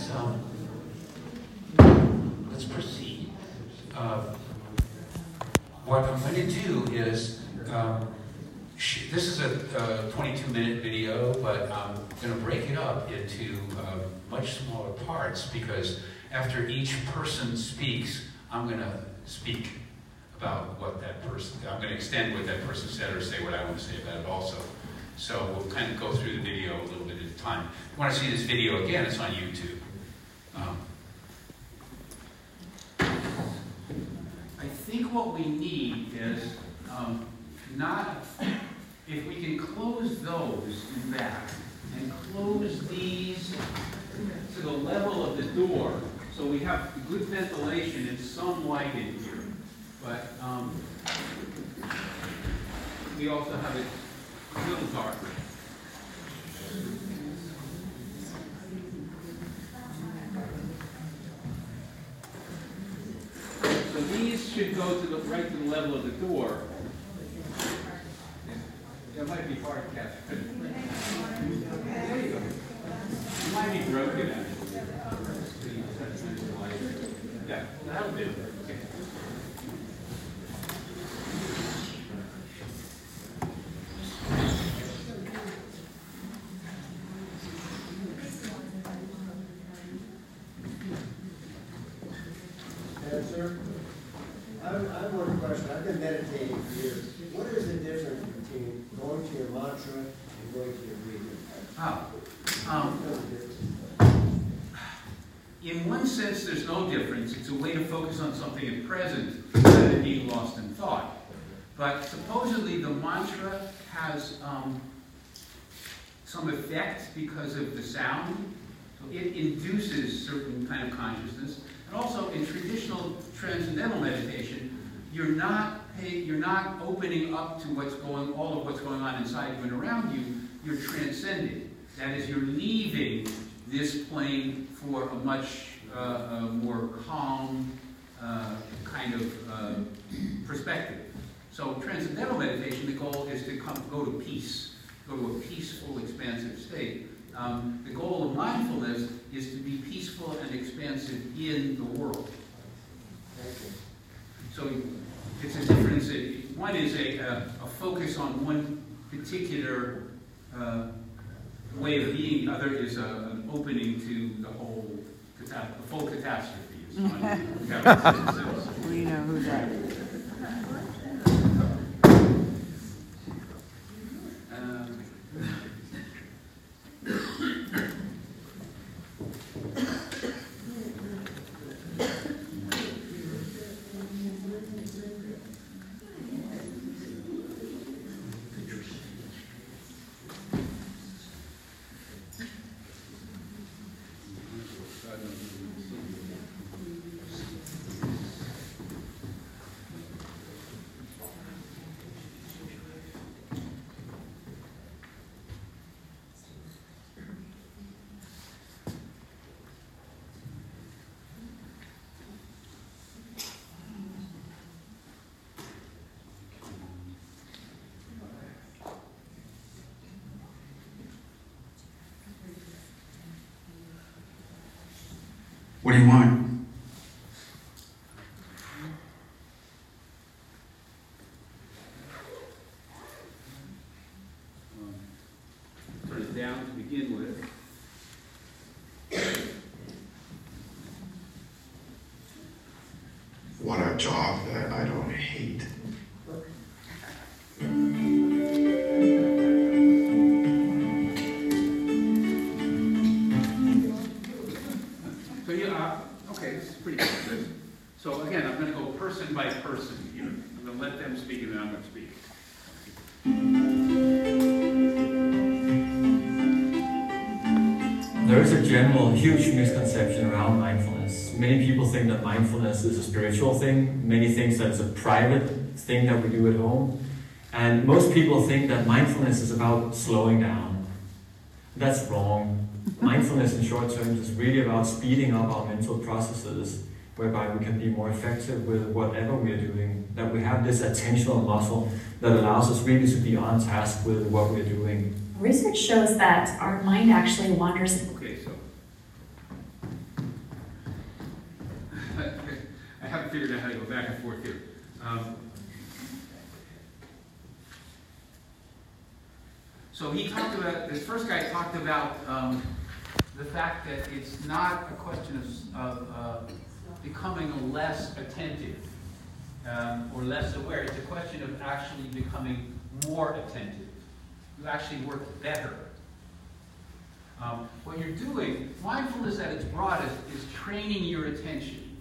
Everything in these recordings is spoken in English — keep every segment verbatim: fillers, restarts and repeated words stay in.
um, let's proceed. Uh, what I'm going to do is, um, sh this is a twenty-two minute video, but I'm going to break it up into uh, much smaller parts, because after each person speaks, I'm going to speak about what that person, I'm going to extend what that person said or say what I want to say about it also. So we'll kind of go through the video a little bit at a time. If you want to see this video again, it's on YouTube. Um, I think what we need is um, not, if we can close those in back and close these to the level of the door, so we have good ventilation and some light in here. But um, we also have it a little darker. So these should go to the right to the level of the door. That might be hard to catch. There you go. It might be broken actually. Yeah, that'll do. Okay. Sir, I, I have one question. I've been meditating for years. What is the difference between going to your mantra and going to your breathing? Oh, um, in one sense, there's no difference. It's a way to focus on something at present rather than being lost in thought. But supposedly the mantra has um, some effect because of the sound. So it induces certain kind of consciousness. And also, in traditional transcendental meditation, you're not pay, you're not opening up to what's going, all of what's going on inside you and around you. You're transcending. That is, you're leaving this plane for a much uh, uh, more calm uh, kind of uh, perspective. So, transcendental meditation, the goal is to come, go to peace, go to a peaceful, expansive state. Um, the goal of mindfulness is to be peaceful and expansive in the world. So it's a difference. One is a, a, a focus on one particular uh, way of being. The other is a, an opening to the whole, the full catastrophe. Is one. We know who that is. What do you want? Turn it down to begin with. Want a job that I don't hate. So yeah, uh, okay, this is pretty good. So again, I'm going to go person by person here. I'm going to let them speak and then I'm going to speak. There is a general huge misconception around mindfulness. Many people think that mindfulness is a spiritual thing. Many think that it's a private thing that we do at home. And most people think that mindfulness is about slowing down. That's wrong. Mindfulness in short terms is really about speeding up our mental processes, whereby we can be more effective with whatever we are doing. That we have this attentional muscle that allows us really to be on task with what we're doing. Research shows that our mind actually wanders. Okay, so haven't figured out how to go back and forth here. Um, so he talked about, this first guy talked about um, the fact that it's not a question of, of uh, becoming less attentive um, or less aware. It's a question of actually becoming more attentive. You actually work better. Um, what you're doing, mindfulness at its broadest, is training your attention.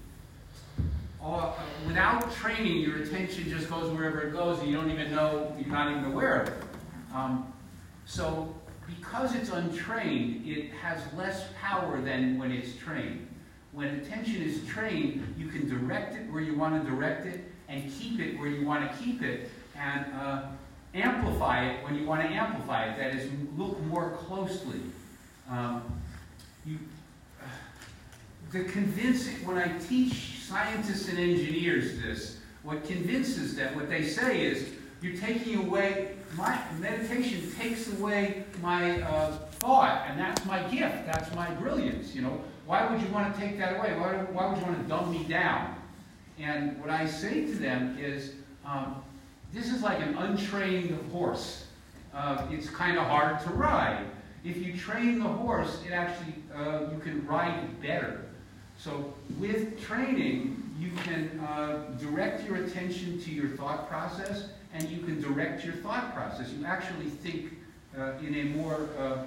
Uh, without training, your attention just goes wherever it goes, and you don't even know, you're not even aware of it. Um, so, because it's untrained, it has less power than when it's trained. When attention is trained, you can direct it where you want to direct it, and keep it where you want to keep it, and uh, amplify it when you want to amplify it. That is, look more closely. Um, you, uh, the convincing, when I teach scientists and engineers this, what convinces them, what they say is, you're taking away, my meditation takes away my uh, thought, and that's my gift, that's my brilliance, you know. Why would you want to take that away? Why, why would you want to dumb me down? And what I say to them is, um, this is like an untrained horse. Uh, it's kind of hard to ride. If you train the horse, it actually, uh, you can ride it better. So with training, you can uh, direct your attention to your thought process, and you can direct your thought process. You actually think uh, in a more uh,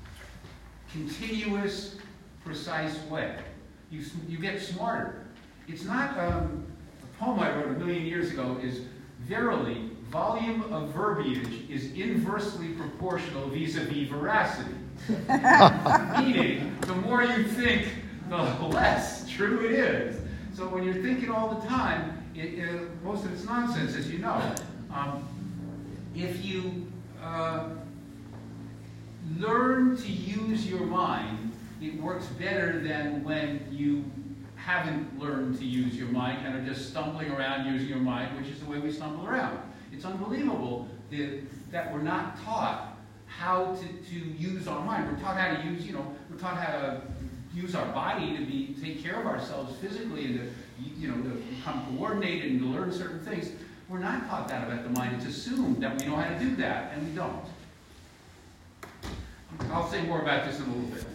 continuous, precise way. You, you get smarter. It's not, um, a poem I wrote a million years ago is, verily, volume of verbiage is inversely proportional vis-a-vis veracity. Meaning, the more you think, the less true it is. So when you're thinking all the time, it, it, most of it's nonsense, as you know. Um, if you uh, learn to use your mind, it works better than when you haven't learned to use your mind and are just stumbling around using your mind, which is the way we stumble around. It's unbelievable that, that we're not taught how to, to use our mind. We're taught how to use, you know, we're taught how to use our body to be take care of ourselves physically and to, you know, to become coordinated and to learn certain things. We're not taught that about the mind. It's assumed that we know how to do that, and we don't. I'll say more about this in a little bit.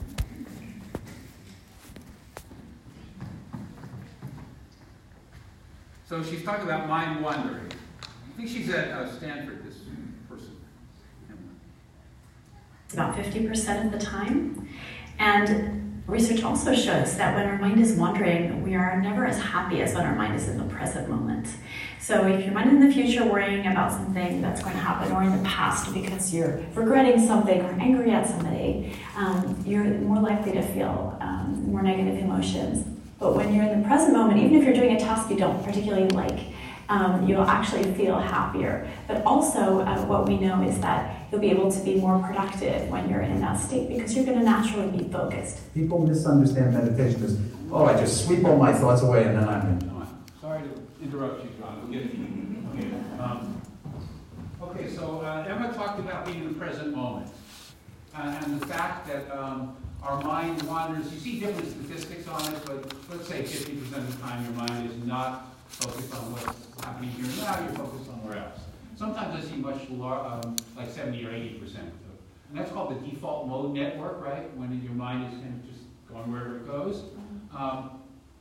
So she's talking about mind wandering. I think she's at uh, Stanford, this person. About fifty percent of the time. And research also shows that when our mind is wandering, we are never as happy as when our mind is in the present moment. So if your mind in the future worrying about something that's going to happen, or in the past because you're regretting something or angry at somebody, um, you're more likely to feel um, more negative emotions. But when you're in the present moment, even if you're doing a task you don't particularly like, um, you'll actually feel happier. But also, uh, what we know is that you'll be able to be more productive when you're in that state because you're going to naturally be focused. People misunderstand meditation as, oh, I just sweep all my thoughts away and then I'm in. Sorry to interrupt you, John. We'll get it. Okay, um, okay so uh, Emma talked about being in the present moment uh, and the fact that um, our mind wanders. You see different statistics on it, but let's say fifty percent of the time your mind is not focused on what's happening here and now, you're focused somewhere else. Sometimes I see much larger, um, like seventy or eighty percent. And that's called the default mode network, right? When your mind is kind of just going wherever it goes. Um,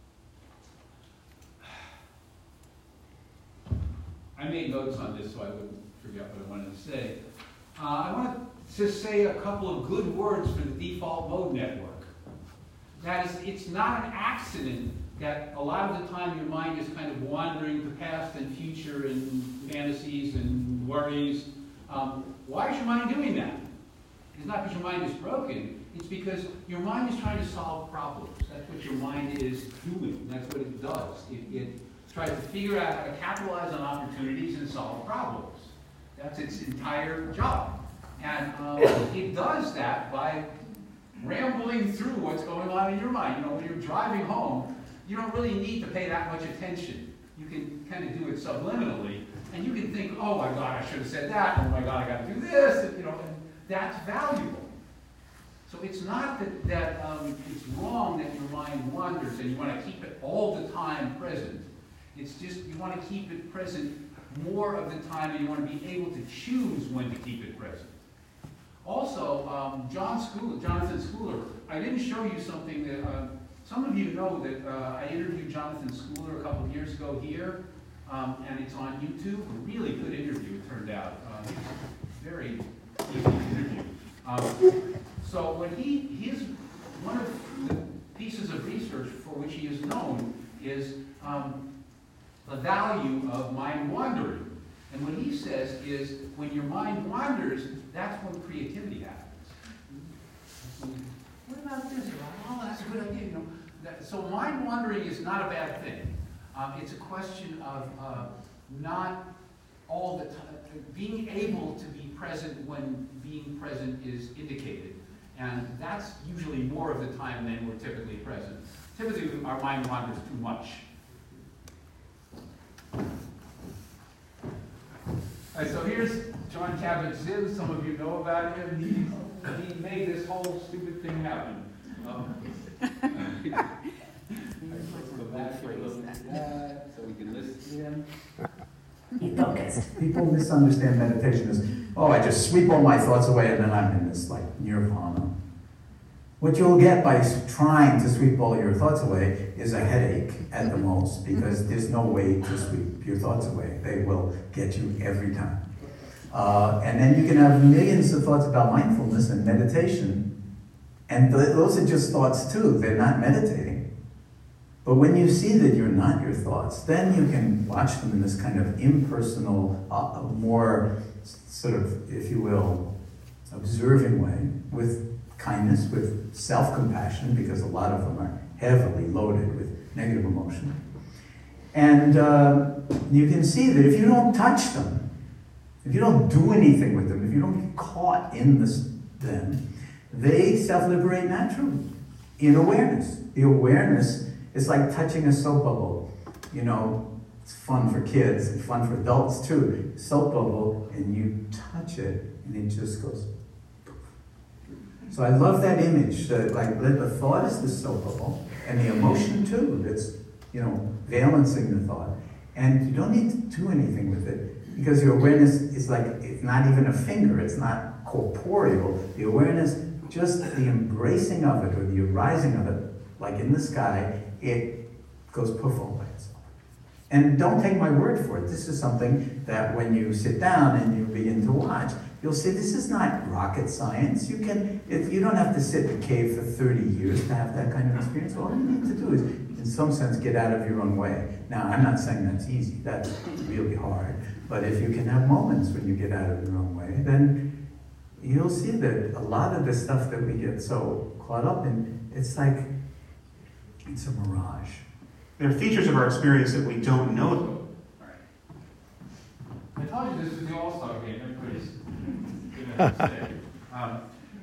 I made notes on this so I wouldn't forget what I wanted to say. Uh, I want to say a couple of good words for the default mode network. That is, it's not an accident that a lot of the time your mind is kind of wandering to past and future and fantasies and worries. Um, why is your mind doing that? It's not because your mind is broken. It's because your mind is trying to solve problems. That's what your mind is doing. That's what it does. It, it tries to figure out how to capitalize on opportunities and solve problems. That's its entire job. And um, it does that by rambling through what's going on in your mind. You know, when you're driving home, you don't really need to pay that much attention. You can kind of do it subliminally, and you can think, oh my God, I should have said that, oh my God, I got to do this, you know, and that's valuable. So it's not that, that um, it's wrong that your mind wanders and you want to keep it all the time present. It's just you want to keep it present more of the time, and you want to be able to choose when to keep it present. Also, um, John Schooler, Jonathan Schooler, I didn't show you something that, uh, some of you know that uh, I interviewed Jonathan Schooler a couple of years ago here, um, and it's on YouTube. A really good interview, it turned out. Uh, very easy interview. Um, so when he, his, one of the pieces of research for which he is known is um, the value of mind wandering. And what he says is, when your mind wanders, that's when creativity happens. What about this? Oh, that's a good idea. You know, that, so mind wandering is not a bad thing. Um, it's a question of uh, not all the time, being able to be present when being present is indicated. And that's usually more of the time than we're typically present. Typically, our mind wanders too much. All right, so here's Jon Kabat-Zinn. Some of you know about him. He, he made this whole stupid thing happen. Um, let's go back for a little bit of that so we can listen to him. Be focused. People misunderstand meditation as, oh, I just sweep all my thoughts away and then I'm in this like nirvana. What you'll get by trying to sweep all your thoughts away is a headache at the most, because there's no way to sweep your thoughts away. They will get you every time. Uh, and then you can have millions of thoughts about mindfulness and meditation, and th those are just thoughts too. They're not meditating. But when you see that you're not your thoughts, then you can watch them in this kind of impersonal, uh, more sort of, if you will, observing way, with kindness, with self-compassion, because a lot of them are heavily loaded with negative emotion. And uh, you can see that if you don't touch them, if you don't do anything with them, if you don't get caught in this, them, they self-liberate naturally in awareness. The awareness is like touching a soap bubble. You know, it's fun for kids, it's fun for adults too. Soap bubble, and you touch it, and it just goes. So I love that image, that like the thought is the soap bubble, and the emotion too, that's, you know, valencing the thought. And you don't need to do anything with it, because your awareness is like, it's not even a finger, it's not corporeal. The awareness, just the embracing of it, or the arising of it, like in the sky, it goes poof all by itself. And don't take my word for it. This is something that when you sit down and you begin to watch, you'll see this is not rocket science. You can, if you don't have to sit in a cave for thirty years to have that kind of experience. All you need to do is, in some sense, get out of your own way. Now, I'm not saying that's easy. That's really hard. But if you can have moments when you get out of your own way, then you'll see that a lot of the stuff that we get so caught up in, it's like, it's a mirage. There are features of our experience that we don't know. All right. I told you this is the All-Star game. Everybody's going to say. Um,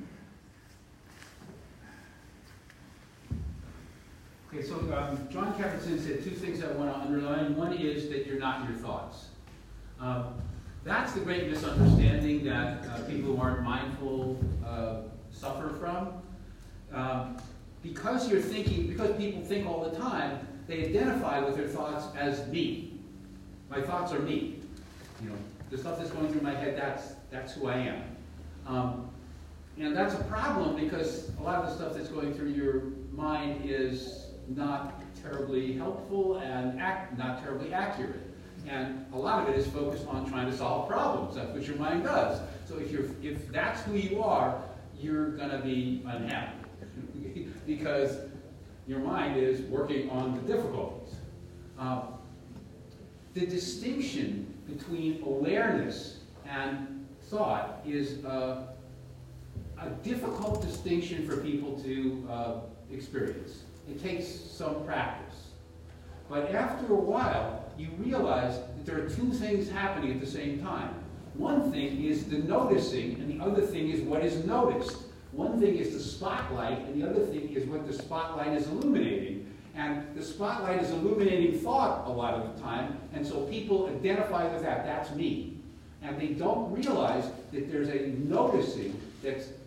okay, so um, Jon Kabat-Zinn said two things I want to underline. One is that you're not your thoughts. Um, that's the great misunderstanding that uh, people who aren't mindful uh, suffer from. Um, because you're thinking, because people think all the time, they identify with their thoughts as me. My thoughts are me. You know, the stuff that's going through my head, that's, that's who I am. Um, and that's a problem, because a lot of the stuff that's going through your mind is not terribly helpful and act, not terribly accurate. And a lot of it is focused on trying to solve problems. That's what your mind does. So if, you're, if that's who you are, you're going to be unhappy. Because your mind is working on the difficulties. Uh, the distinction between awareness and thought is uh, a difficult distinction for people to uh, experience. It takes some practice. But after a while, you realize that there are two things happening at the same time. One thing is the noticing, and the other thing is what is noticed. One thing is the spotlight, and the other thing is what the spotlight is illuminating. And the spotlight is illuminating thought a lot of the time, and so people identify with that. That's me. And they don't realize that there's a noticing that's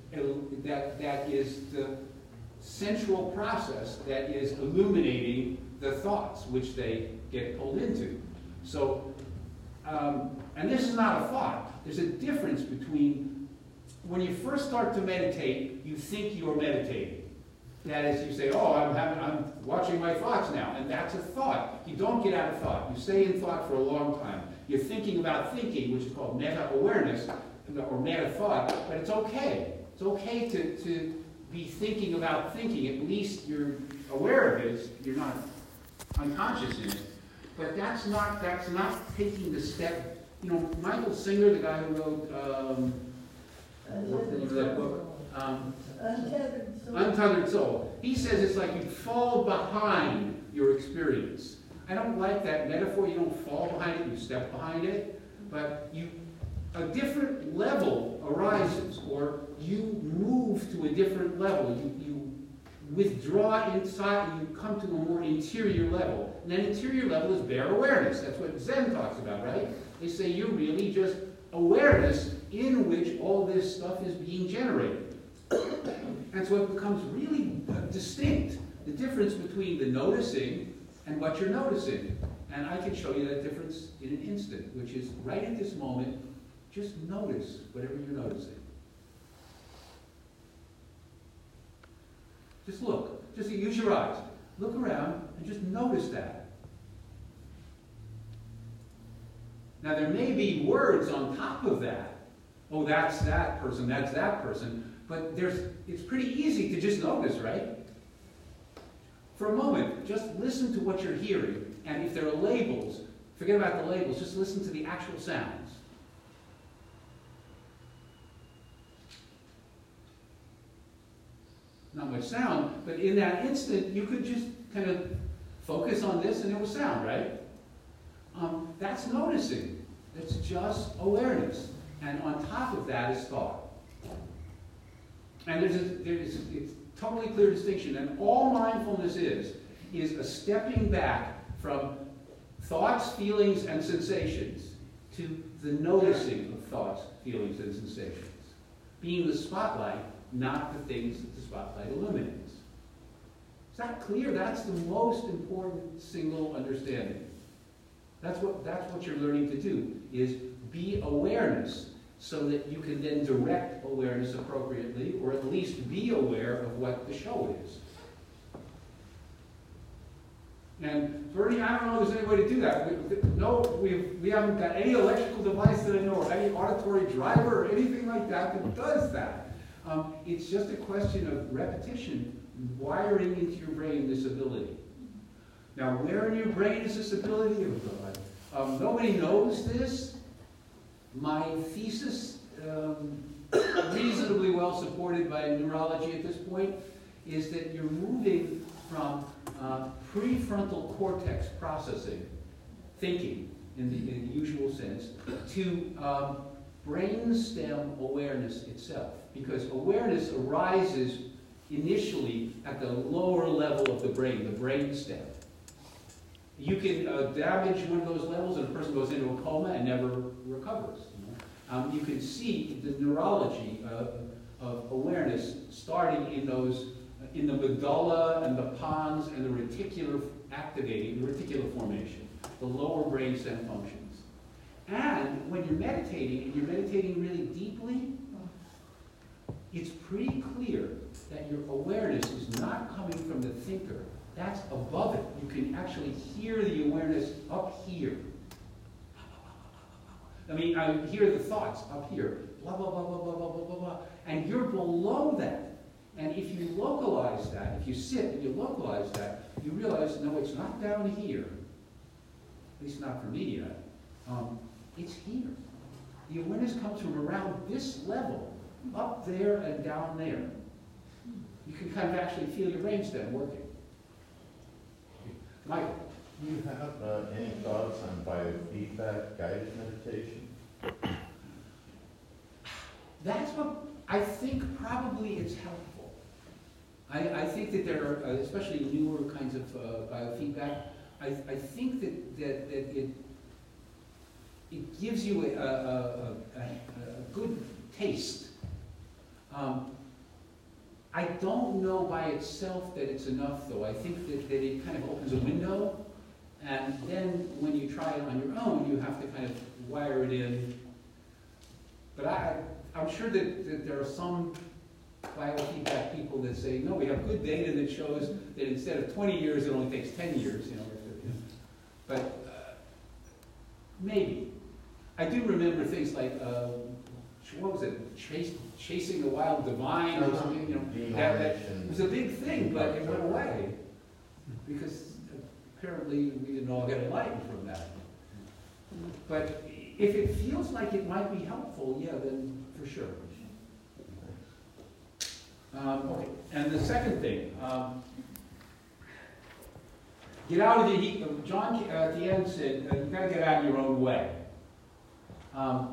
that, that is the central process that is illuminating the thoughts which they get pulled into. So, um, and this is not a thought. There's a difference between when you first start to meditate, you think you're meditating. That is, you say, oh, I'm, having, I'm watching my thoughts now, and that's a thought. You don't get out of thought. You stay in thought for a long time. You're thinking about thinking, which is called meta-awareness, or meta-thought, but it's okay. It's okay to, to be thinking about thinking. At least you're aware of it. You're not unconscious in it. But that's not, that's not taking the step. You know, Michael Singer, the guy who wrote, um, what's the name of that book? Um, Untethered Soul. Untethered Soul. He says it's like you fall behind your experience. I don't like that metaphor. You don't fall behind it, you step behind it. But you, a different level arises, or you move to a different level. You, you withdraw inside, and you come to a more interior level. And that interior level is bare awareness. That's what Zen talks about, right? They say you're really just awareness in which all this stuff is being generated. And so it becomes really distinct, the difference between the noticing and what you're noticing. And I can show you that difference in an instant, which is right at this moment, just notice whatever you're noticing. Just look, just use your eyes. Look around and just notice that. Now there may be words on top of that. Oh, that's that person, that's that person. But there's, it's pretty easy to just notice, right? For a moment, just listen to what you're hearing. And if there are labels, forget about the labels, just listen to the actual sounds. Not much sound, but in that instant, you could just kind of focus on this and it was sound, right? Um, that's noticing. It's just awareness. And on top of that is thought. And there's a, there's a it's totally clear distinction. And all mindfulness is, is a stepping back from thoughts, feelings, and sensations to the noticing of thoughts, feelings, and sensations. Being the spotlight, not the things that the spotlight illuminates. Is that clear? That's the most important single understanding. That's what, that's what you're learning to do, is be awareness, so that you can then direct awareness appropriately, or at least be aware of what the show is. And Bernie, I don't know if there's any way to do that. We, no, we, we haven't got any electrical device that I know, or any auditory driver, or anything like that that does that. Um, it's just a question of repetition, wiring into your brain this ability. Now, where in your brain is this ability? Oh, God. Um, nobody knows this. My thesis, um, reasonably well supported by neurology at this point, is that you're moving from uh, prefrontal cortex processing, thinking in the, in the usual sense, to um, brainstem awareness itself. Because awareness arises initially at the lower level of the brain, the brainstem. You can uh, damage one of those levels and a person goes into a coma and never recovers. You know? um, you can see the neurology uh, of awareness starting in those, uh, in the medulla and the pons and the reticular activating, the reticular formation, the lower brainstem functions. And when you're meditating, and you're meditating really deeply, it's pretty clear that your awareness is not coming from the thinker. That's above it. You can actually hear the awareness up here. I mean, I hear the thoughts up here. Blah, blah, blah, blah, blah, blah, blah, blah, blah. And you're below that. And if you localize that, if you sit and you localize that, you realize, no, it's not down here. At least not for me yet. Um, it's here. The awareness comes from around this level, up there and down there. You can kind of actually feel your brainstem working. Michael. Do you have uh, any thoughts on biofeedback guided meditation? That's what I think probably it's helpful. I, I think that there are, uh, especially newer kinds of uh, biofeedback, I, I think that, that, that it, it gives you a, a, a, a, a good taste. Um, I don't know by itself that it's enough, though. I think that, that it kind of opens a window, and then when you try it on your own, you have to kind of wire it in. But I, I'm sure that, that there are some biofeedback people that say, no, we have good data that shows that instead of twenty years, it only takes ten years, you know. But uh, maybe. I do remember things like, uh, what was it, Chase, Chasing the Wild Divine or something, you know. That, that it was a big thing, but it went away. Because apparently we didn't all get enlightened from that. But if it feels like it might be helpful, yeah, then for sure. Um, okay. And the second thing, um, get out of the heat. John uh, at the end said, uh, you've got to get out of your own way. Um,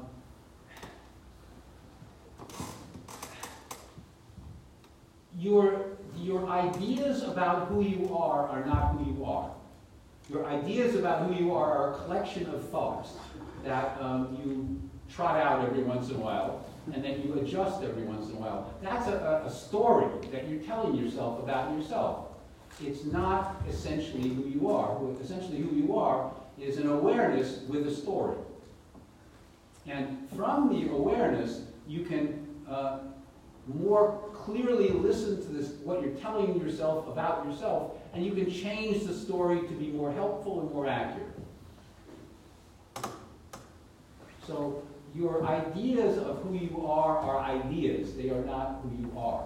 your, your ideas about who you are are not who you are. Your ideas about who you are are a collection of thoughts that um, you trot out every once in a while, and then you adjust every once in a while. That's a, a story that you're telling yourself about yourself. It's not essentially who you are. Essentially who you are is an awareness with a story. And from the awareness, you can uh, more clearly listen to this, what you're telling yourself about yourself, and you can change the story to be more helpful and more accurate. So your ideas of who you are are ideas. They are not who you are.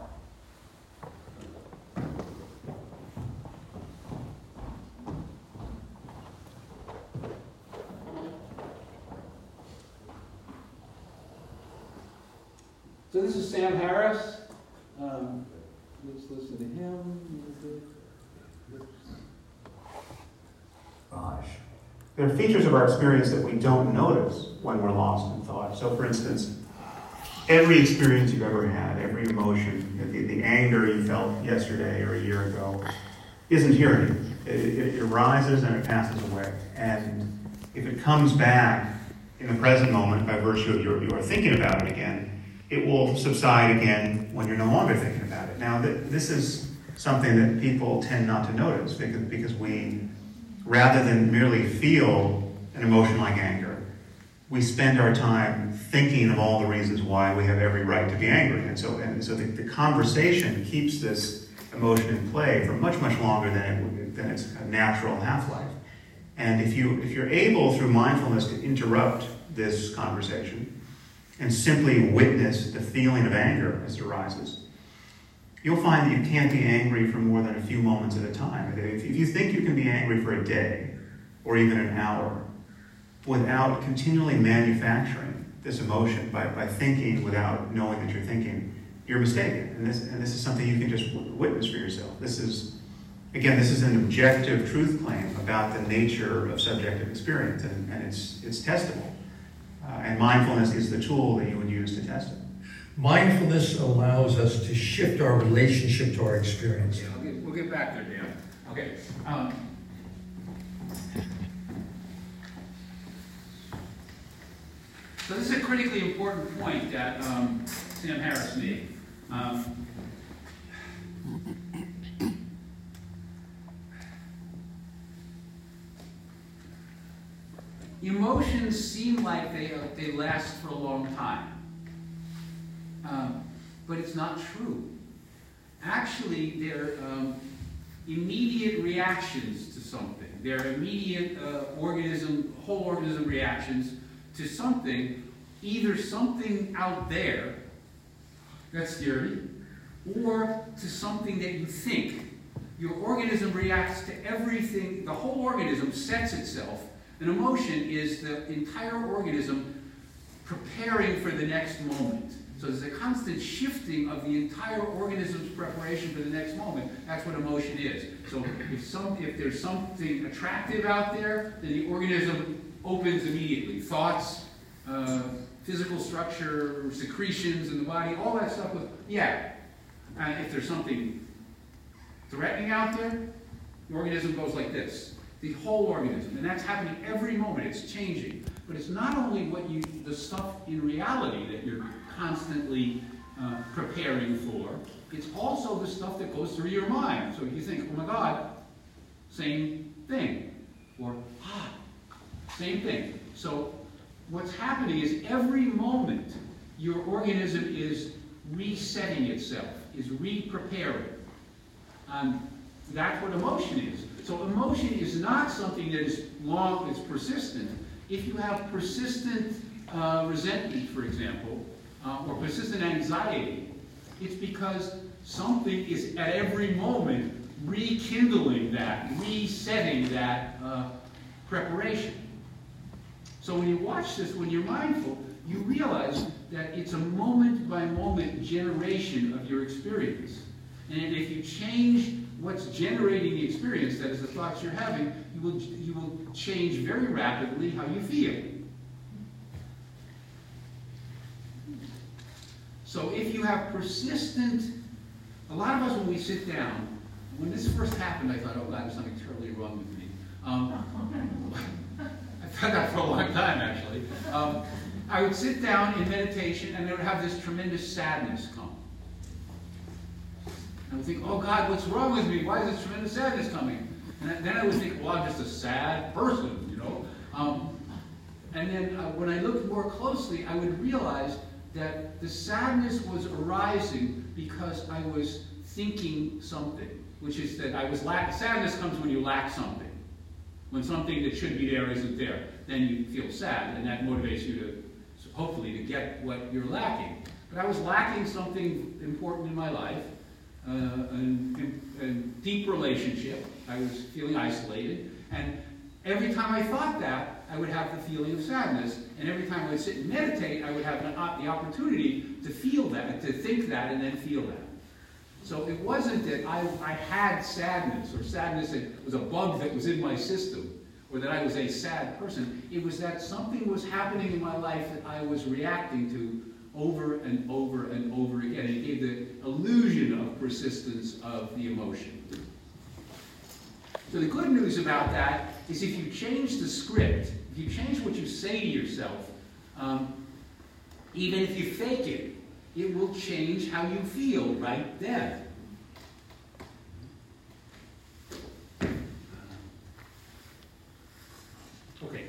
So this is Sam Harris. Um, let's listen to him. Gosh. There are features of our experience that we don't notice when we're lost in thought. So, for instance, every experience you've ever had, every emotion, the, the anger you felt yesterday or a year ago, isn't here anymore. It, it, it arises and it passes away. And if it comes back in the present moment by virtue of your, your thinking about it again, it will subside again when you're no longer thinking about it. Now, th this is something that people tend not to notice because, because we, rather than merely feel an emotion like anger, we spend our time thinking of all the reasons why we have every right to be angry. And so, and so the, the conversation keeps this emotion in play for much, much longer than, it would, than its a natural half-life. And if, you, if you're able, through mindfulness, to interrupt this conversation and simply witness the feeling of anger as it arises, you'll find that you can't be angry for more than a few moments at a time. If you think you can be angry for a day or even an hour without continually manufacturing this emotion by, by thinking without knowing that you're thinking, you're mistaken. And this, and this is something you can just witness for yourself. This is, again, this is an objective truth claim about the nature of subjective experience, and, and it's, it's testable. Uh, and mindfulness is the tool that you would use to test it. Mindfulness allows us to shift our relationship to our experience. Yeah, we'll get, we'll get back there, Dan. Okay. Um, so this is a critically important point that um, Sam Harris made. Um, Emotions seem like they, uh, they last for a long time, um, but it's not true. Actually, they're um, immediate reactions to something. They're immediate uh, organism, whole organism reactions to something, either something out there that's scary, or to something that you think. Your organism reacts to everything. The whole organism sets itself. An emotion is the entire organism preparing for the next moment. So there's a constant shifting of the entire organism's preparation for the next moment. That's what emotion is. So if, some, if there's something attractive out there, then the organism opens immediately. Thoughts, uh, physical structure, secretions in the body, all that stuff. With, yeah. Uh, if there's something threatening out there, the organism goes like this. The whole organism, and that's happening every moment. It's changing, but it's not only what you, the stuff in reality that you're constantly uh, preparing for. it's also the stuff that goes through your mind. So you think, oh my God, same thing. Or, ah, same thing. So what's happening is every moment your organism is resetting itself, is re-preparing. Um, that's what emotion is. So emotion is not something that is long, it's persistent. If you have persistent uh, resentment, for example, uh, or persistent anxiety, it's because something is at every moment rekindling that, resetting that uh, preparation. So when you watch this, when you're mindful, you realize that it's a moment-by-moment generation of your experience. And if you change what's generating the experience, that is the thoughts you're having, you will, you will change very rapidly how you feel. So if you have persistent, a lot of us when we sit down, when this first happened, I thought, oh God, there's something terribly wrong with me. Um, I thought that for a long time, actually. Um, I would sit down in meditation and I would have this tremendous sadness come. And I would think, oh God, what's wrong with me? Why is this tremendous sadness coming? And then I would think, well, I'm just a sad person, you know. Um, and then uh, when I looked more closely, I would realize that the sadness was arising because I was thinking something, which is that I was lack. Sadness comes when you lack something. When something that should be there isn't there, then you feel sad, and that motivates you to, hopefully, to get what you're lacking. But I was lacking something important in my life, uh, a, a deep relationship. I was feeling isolated, and every time I thought that, I would have the feeling of sadness, and every time I would sit and meditate, I would have the opportunity to feel that, to think that, and then feel that. So it wasn't that I, I had sadness, or sadness that was a bug that was in my system, or that I was a sad person. It was that something was happening in my life that I was reacting to over and over and over again. It gave the illusion of persistence of the emotion. So the good news about that is if you change the script, if you change what you say to yourself, um, even if you fake it, it will change how you feel right then. Okay.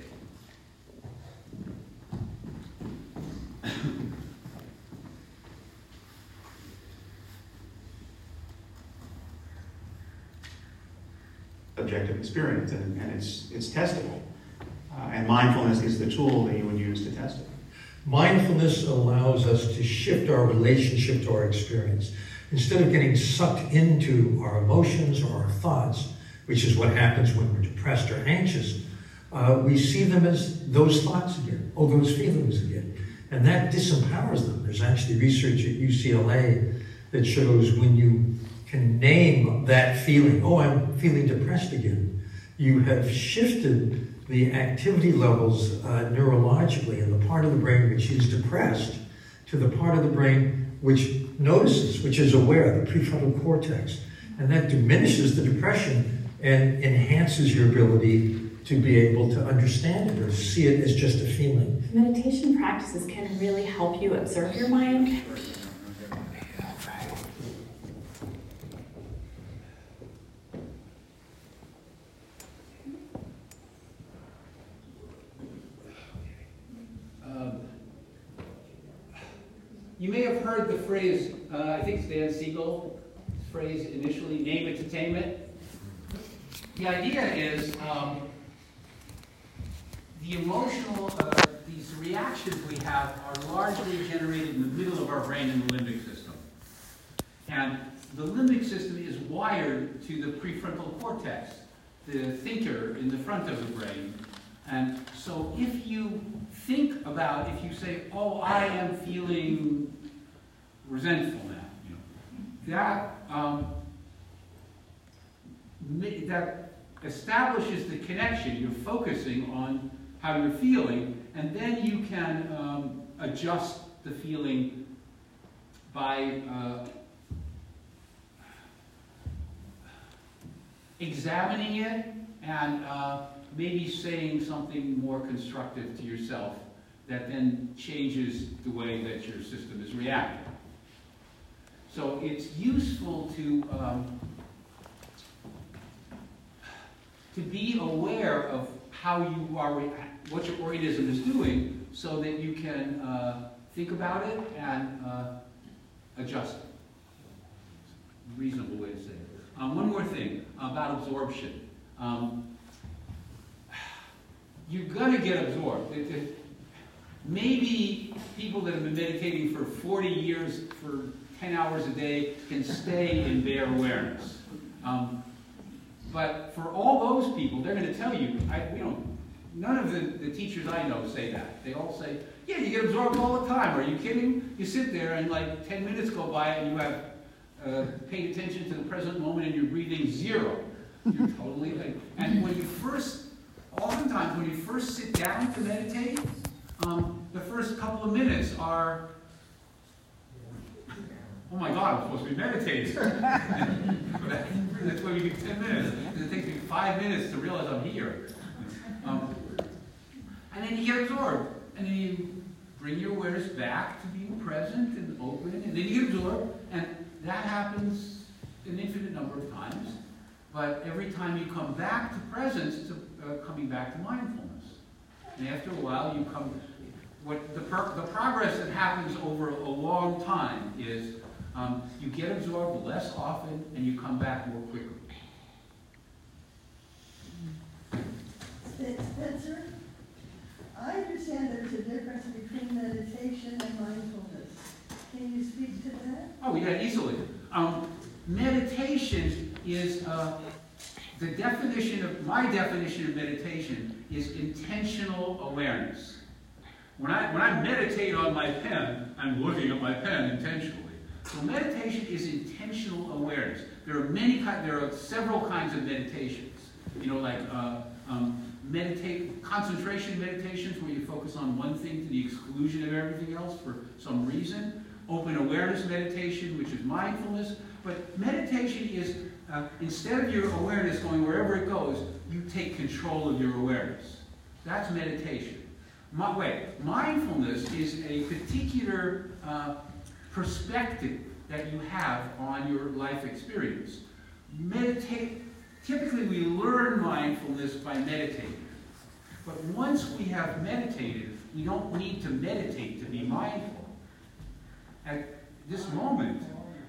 Objective experience, and, and it's, it's testable. Uh, and mindfulness is the tool that you would use to test it. Mindfulness allows us to shift our relationship to our experience. Instead of getting sucked into our emotions or our thoughts, which is what happens when we're depressed or anxious, uh, we see them as those thoughts again, or those feelings again. And that disempowers them. There's actually research at U C L A that shows when you can name that feeling, oh, I'm feeling depressed again, you have shifted the activity levels uh, neurologically in the part of the brain which is depressed to the part of the brain which notices, which is aware, the prefrontal cortex. And that diminishes the depression and enhances your ability to be able to understand it or see it as just a feeling. Meditation practices can really help you observe your mind. You may have heard the phrase, uh, I think it's Dan Siegel's phrase initially, name it to tame it. The idea is um, the emotional, uh, these reactions we have are largely generated in the middle of our brain in the limbic system. And the limbic system is wired to the prefrontal cortex, the thinker in the front of the brain. And so if you think about, if you say, oh, I am feeling resentful now, you know, that, um, that establishes the connection. You're focusing on how you're feeling, and then you can um, adjust the feeling by uh, examining it and uh, maybe saying something more constructive to yourself that then changes the way that your system is reacting. So it's useful to, um, to be aware of how you are, what your organism is doing, so that you can uh, think about it and uh, adjust it. Reasonable way to say it. Um, one more thing about absorption. Um, you're going to get absorbed. It, it, maybe people that have been meditating for forty years, for ten hours a day, can stay in bare awareness. Um, but for all those people, they're going to tell you, I, we don't, none of the, the teachers I know say that. They all say, yeah, you get absorbed all the time. Are you kidding? You sit there and like ten minutes go by and you have uh, paid attention to the present moment and you're breathing zero. You're totally, like, and when you first, oftentimes when you first sit down to meditate, um, the first couple of minutes are, oh my God, I'm supposed to be meditating. That's why we do ten minutes. It takes me five minutes to realize I'm here. Um, and then you get absorbed. And then you bring your awareness back to being present and open. And then you get absorbed. And that happens an infinite number of times. But every time you come back to presence, it's a, uh, coming back to mindfulness. And after a while, you come... What the, per the progress that happens over a long time is um, you get absorbed less often and you come back more quickly. Spencer, I understand there's a difference between meditation and mindfulness. Can you speak to that? Oh, yeah, easily. Um, meditation is, uh, the definition of, my definition of meditation is intentional awareness. When I, when I meditate on my pen, I'm looking at my pen intentionally. So meditation is intentional awareness. There are many kinds, there are several kinds of meditations. You know, like uh, um, meditate, concentration meditations where you focus on one thing to the exclusion of everything else for some reason. Open awareness meditation, which is mindfulness. But meditation is, uh, instead of your awareness going wherever it goes, you take control of your awareness. That's meditation. My, wait, mindfulness is a particular uh, perspective that you have on your life experience. Meditate, typically we learn mindfulness by meditating. But once we have meditated, we don't need to meditate to be mindful. At this moment,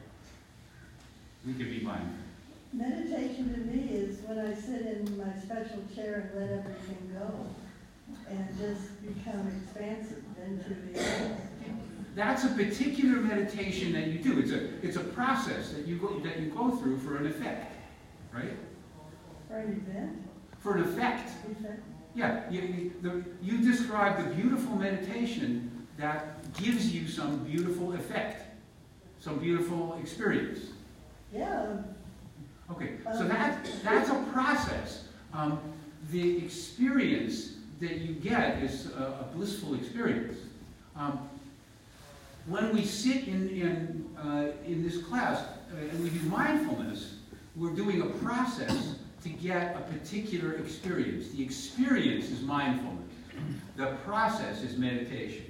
we can be mindful. Meditation to me is when I sit in my special chair and let everything go. And just become expansive into the earth. That's a particular meditation that you do. It's a it's a process that you go that you go through for an effect, right? For an event. For an effect. Effect. Yeah. You, you, the, you described the beautiful meditation that gives you some beautiful effect, some beautiful experience. Yeah. Okay. So that that's a process. Um, the experience that you get is a, a blissful experience. Um, when we sit in, in, uh, in this class uh, and we do mindfulness, we're doing a process to get a particular experience. The experience is mindfulness. The process is meditation.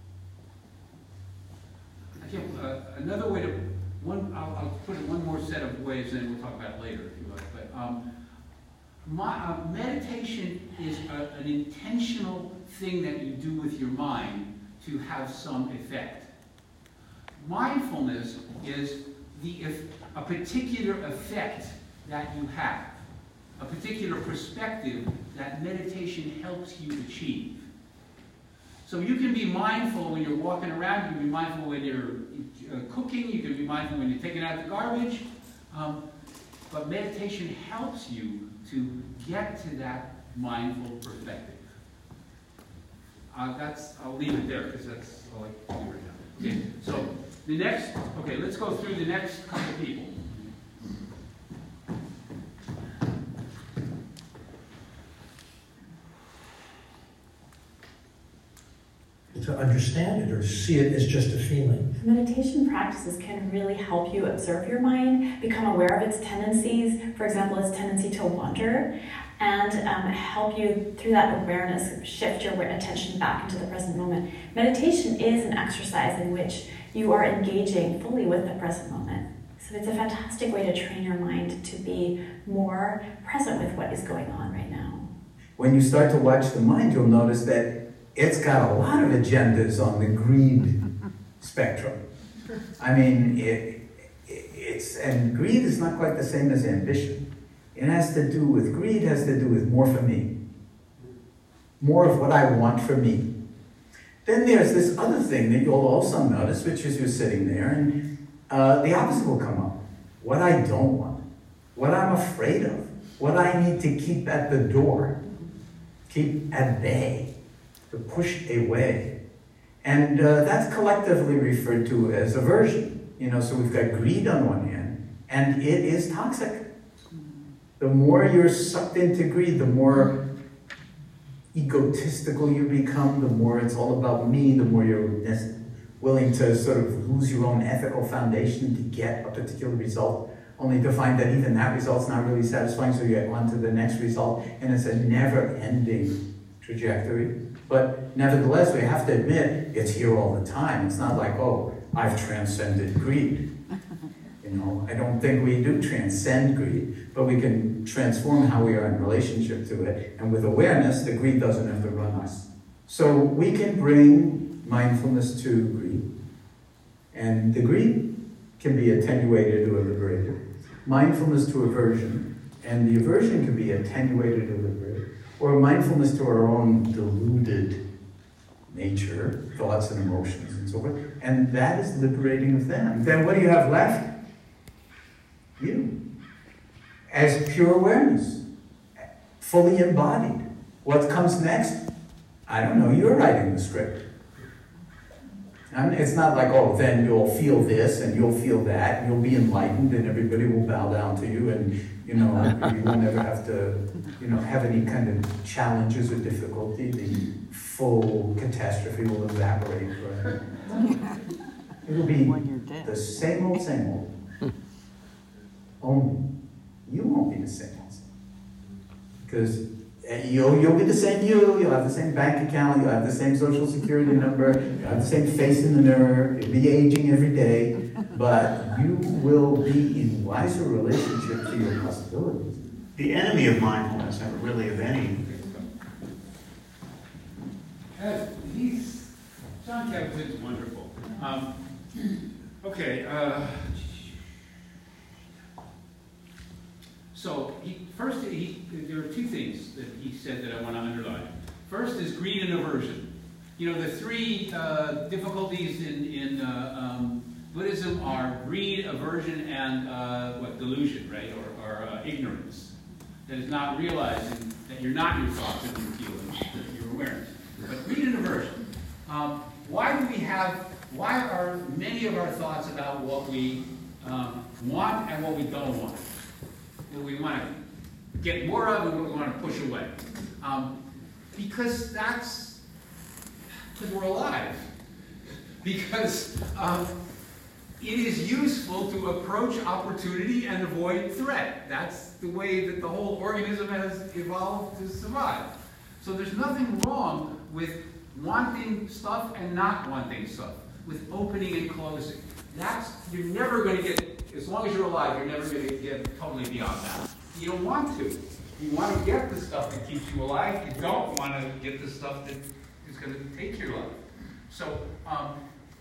I can't, uh, another way to, one, I'll, I'll put it one more set of ways and we'll talk about it later if you like. But, um, My, uh, meditation is a, an intentional thing that you do with your mind to have some effect. Mindfulness is the, if, a particular effect that you have, a particular perspective that meditation helps you achieve. So you can be mindful when you're walking around, you can be mindful when you're uh, cooking, you can be mindful when you're taking out the garbage, um, but meditation helps you to get to that mindful perspective. Uh, that's, I'll leave it there because that's all I can do right now. Okay, so the next, okay, let's go through the next couple people. To understand it or see it as just a feeling. Meditation practices can really help you observe your mind, become aware of its tendencies, for example, its tendency to wander, and um, help you through that awareness, shift your attention back into the present moment. Meditation is an exercise in which you are engaging fully with the present moment. So it's a fantastic way to train your mind to be more present with what is going on right now. When you start to watch the mind, you'll notice that it's got a lot of agendas on the greed spectrum. I mean, it, it's, and greed is not quite the same as ambition. It has to do with, greed has to do with more for me. More of what I want for me. Then there's this other thing that you'll also notice, which is you're sitting there and uh, the opposite will come up. What I don't want. What I'm afraid of. What I need to keep at the door. Keep at bay. To push away. And uh, that's collectively referred to as aversion. You know, so we've got greed on one hand, and it is toxic. The more you're sucked into greed, the more egotistical you become, the more it's all about me, the more you're willing to sort of lose your own ethical foundation to get a particular result, only to find that even that result's not really satisfying, so you get on to the next result, and it's a never-ending trajectory. But nevertheless, we have to admit, it's here all the time. It's not like, oh, I've transcended greed. You know, I don't think we do transcend greed, but we can transform how we are in relationship to it. And with awareness, the greed doesn't have to run us. So we can bring mindfulness to greed. And the greed can be attenuated or liberated. Mindfulness to aversion. And the aversion can be attenuated or liberated. Or mindfulness to our own deluded nature, thoughts and emotions and so forth. And that is liberating of them. Then what do you have left? You. As pure awareness. Fully embodied. What comes next? I don't know, you're writing the script. I mean, it's not like, oh, then you'll feel this and you'll feel that, and you'll be enlightened and everybody will bow down to you and, you know, you will never have to, you know, have any kind of challenges or difficulty. The full catastrophe will evaporate forever. It'll be the same old, same old. Only you won't be the same old, same old. Because You'll, you'll be the same you, you'll have the same bank account, you'll have the same social security number, you'll have the same face in the mirror, you'll be aging every day, but you will be in wiser relationship to your possibilities. The enemy of mindfulness, and really of any. Uh, he's, Jon Kabat-Zinn's wonderful. Um, okay, uh, So, he, first, he, there are two things that he said that I want to underline. First is greed and aversion. You know, the three uh, difficulties in, in uh, um, Buddhism are greed, aversion, and uh, what, delusion, right? Or, or uh, ignorance. That is not realizing that you're not your thoughts and your feelings, that you're awareness. But greed and aversion. Um, why do we have, why are many of our thoughts about what we um, want and what we don't want? What we want to get more of and what we want to push away. Um, because that's, because we're alive. Because um, it is useful to approach opportunity and avoid threat. That's the way that the whole organism has evolved to survive. So there's nothing wrong with wanting stuff and not wanting stuff, with opening and closing. That's, you're never going to get, as long as you're alive, you're never going to get totally beyond that. You don't want to. You want to get the stuff that keeps you alive. You don't want to get the stuff that is going to take your life. So um,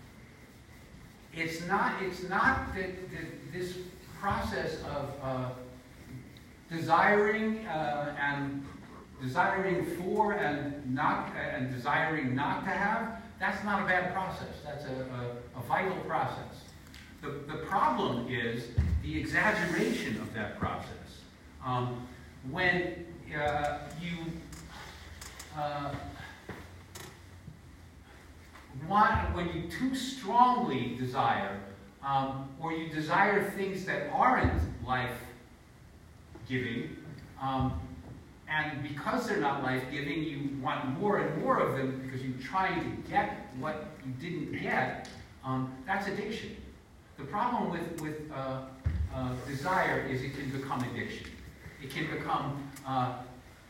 it's not. It's not that, that this process of uh, desiring uh, and desiring for and not uh, and desiring not to have. That's not a bad process. That's a, a, a vital process. The, the problem is the exaggeration of that process. Um, when uh, you uh, want, when you too strongly desire, um, or you desire things that aren't life-giving, um, and because they're not life-giving, you want more and more of them because you're trying to get what you didn't get, um, that's addiction. The problem with, with uh, uh, desire is it can become addiction. It can become uh,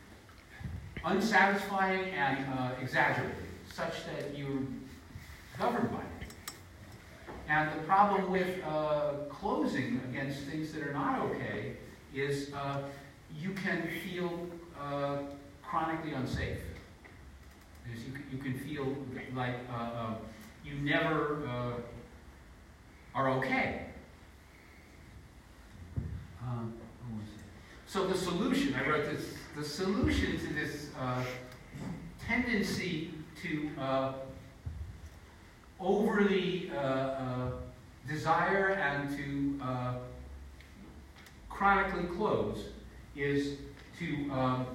unsatisfying and uh, exaggerated, such that you're governed by it. And the problem with uh, closing against things that are not okay is uh, you can feel uh, chronically unsafe. Because you, you can feel like uh, uh, you never uh, are okay. Um, what was it? So the solution, I wrote this, the solution to this uh, tendency to uh, overly uh, uh, desire and to uh, chronically close is to um,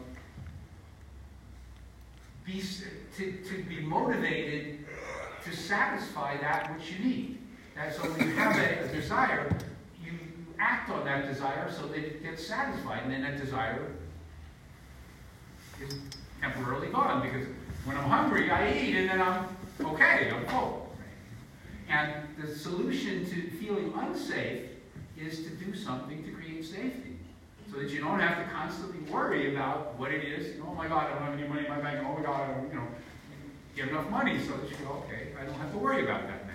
be to, to be motivated to satisfy that which you need. And so when you have a, a desire, you act on that desire so that it gets satisfied, and then that desire is temporarily gone, because when I'm hungry, I eat, and then I'm okay, I'm full. And the solution to feeling unsafe is to do something to create safety, so that you don't have to constantly worry about what it is. Oh my God, I don't have any money in my bank. Oh my God, I don't, you know, get enough money so that you go, okay, I don't have to worry about that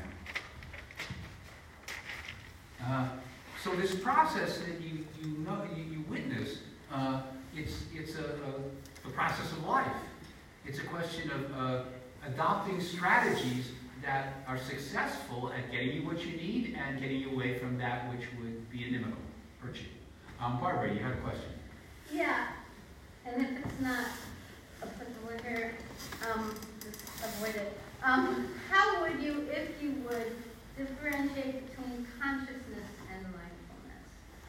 now. Uh, so this process that you you know you, you witness, uh, it's it's a, a the process of life. It's a question of uh, adopting strategies that are successful at getting you what you need and getting you away from that which would be inimical, hurt you. Um, Barbara, you had a question. Yeah, and if it's not applicable here, um, just avoid it. Um, how would you, if you would, differentiate between consciousness and mindfulness?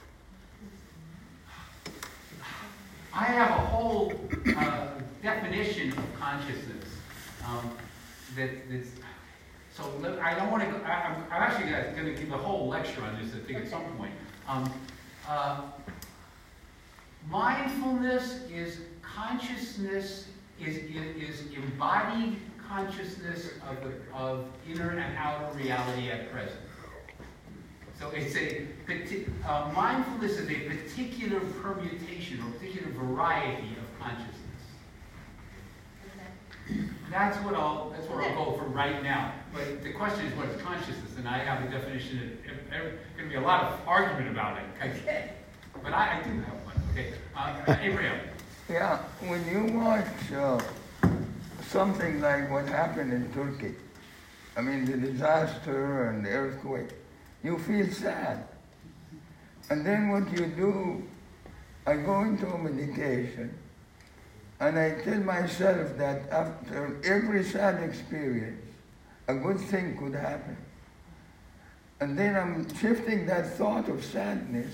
I have a whole uh, definition of consciousness um, that, that's, so I don't want to go, I, I'm, I'm actually going to give a whole lecture on this, I think, at some point. Um, uh, mindfulness is consciousness, is, is, is embodied consciousness of the of inner and outer reality at present. So it's a uh, mindfulness is a particular permutation or particular variety of consciousness. That's what I'll that's what I'll go for right now. But the question is, what is consciousness? And I have a definition. There's going to be a lot of argument about it. Okay. But I, I do have one. Okay, uh, Abraham. Yeah, when you watch uh, something like what happened in Turkey, I mean the disaster and the earthquake, you feel sad. And then what you do, I go into a meditation, and I tell myself that after every sad experience, a good thing could happen. And then I'm shifting that thought of sadness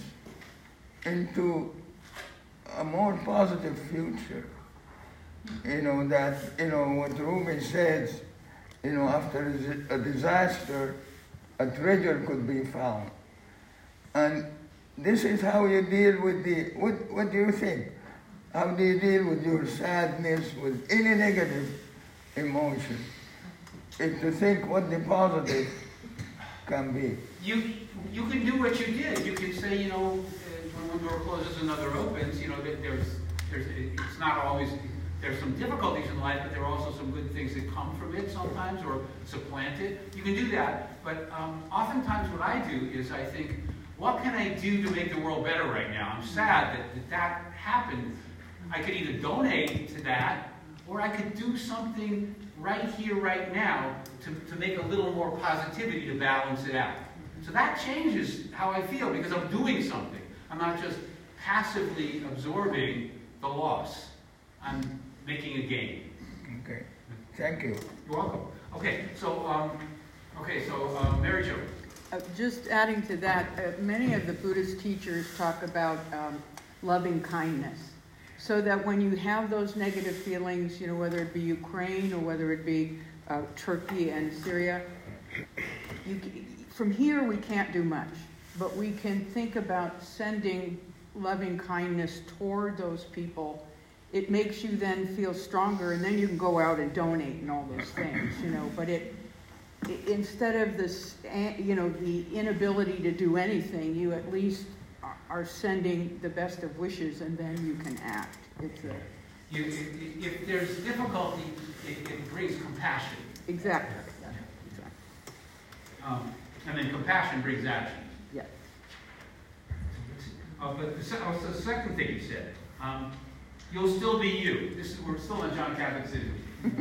into a more positive future. You know, that, you know, what Rumi says, you know, after a disaster, a treasure could be found. And this is how you deal with the, what, what do you think? How do you deal with your sadness, with any negative emotion? Is to think what the positive can be. You, you can do what you did. You can say, you know, when one door closes, another opens. You know, that there's, there's, it's not always, there's some difficulties in life, but there are also some good things that come from it sometimes, or supplant it. You can do that, but um, oftentimes what I do is I think, what can I do to make the world better right now? I'm sad that that, that happened. I could either donate to that, or I could do something right here, right now, to, to make a little more positivity to balance it out. So that changes how I feel, because I'm doing something. I'm not just passively absorbing the loss. I'm making a gain. Okay. Thank you. You're welcome. Okay, so, um, okay, so, uh, Mary Jo. Uh, just adding to that, uh, many of the Buddhist teachers talk about um, loving kindness. So that when you have those negative feelings, you know, whether it be Ukraine or whether it be uh, Turkey and Syria, you, from here we can't do much, but we can think about sending loving kindness toward those people. It makes you then feel stronger, and then you can go out and donate and all those things, you know, but it, it instead of this, you know, the inability to do anything, you at least are sending the best of wishes, and then you can act. It's a, You, if, if there's difficulty, it, it brings compassion. Exactly. Um, and then compassion brings action. Yes. Uh, but the, se- oh, the second thing you said, um, you'll still be you. This is, we're still in John Kabat-Zinn.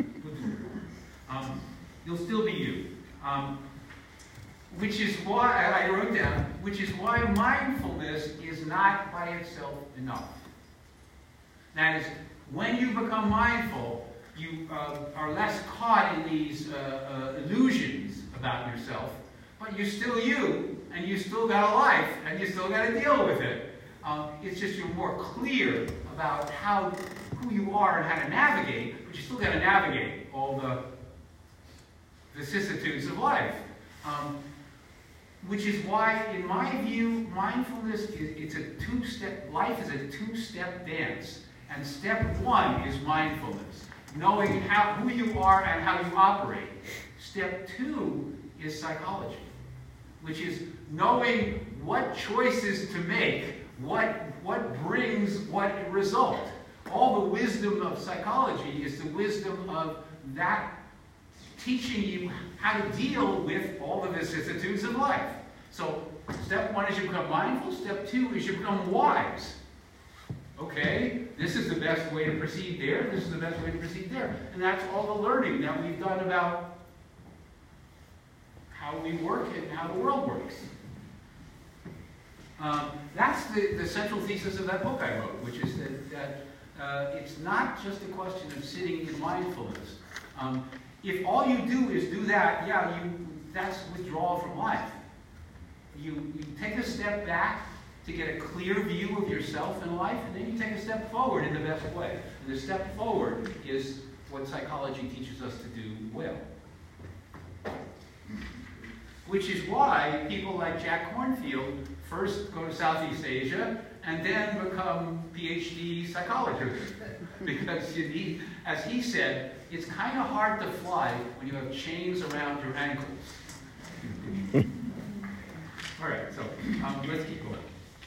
um, you'll still be you. Um, which is why, I wrote down, which is why mindfulness is not by itself enough. That is, when you become mindful, you uh, are less caught in these uh, uh, illusions about yourself, but you're still you, and you still got a life, and you still got to deal with it. Um, it's just you're more clear about how, who you are and how to navigate, but you still got to navigate all the vicissitudes of life. Um, which is why, in my view, mindfulness is it's a two-step, life is a two-step dance. And step one is mindfulness, knowing how, who you are and how you operate. Step two is psychology, which is knowing what choices to make, what, what brings what result. All the wisdom of psychology is the wisdom of that teaching you how to deal with all the vicissitudes of life. So step one is you become mindful. Step two is you become wise. Okay, this is the best way to proceed there. This is the best way to proceed there. And that's all the learning that we've done about how we work and how the world works. Um, that's the, the central thesis of that book I wrote, which is that, that uh, it's not just a question of sitting in mindfulness. Um, if all you do is do that, yeah, you, that's withdrawal from life. You, you take a step back to get a clear view of yourself and life, and then you take a step forward in the best way. And the step forward is what psychology teaches us to do well. Which is why people like Jack Kornfield first go to Southeast Asia and then become PhD psychologists. Because you need, as he said, it's kind of hard to fly when you have chains around your ankles. All right, so um, let's keep going.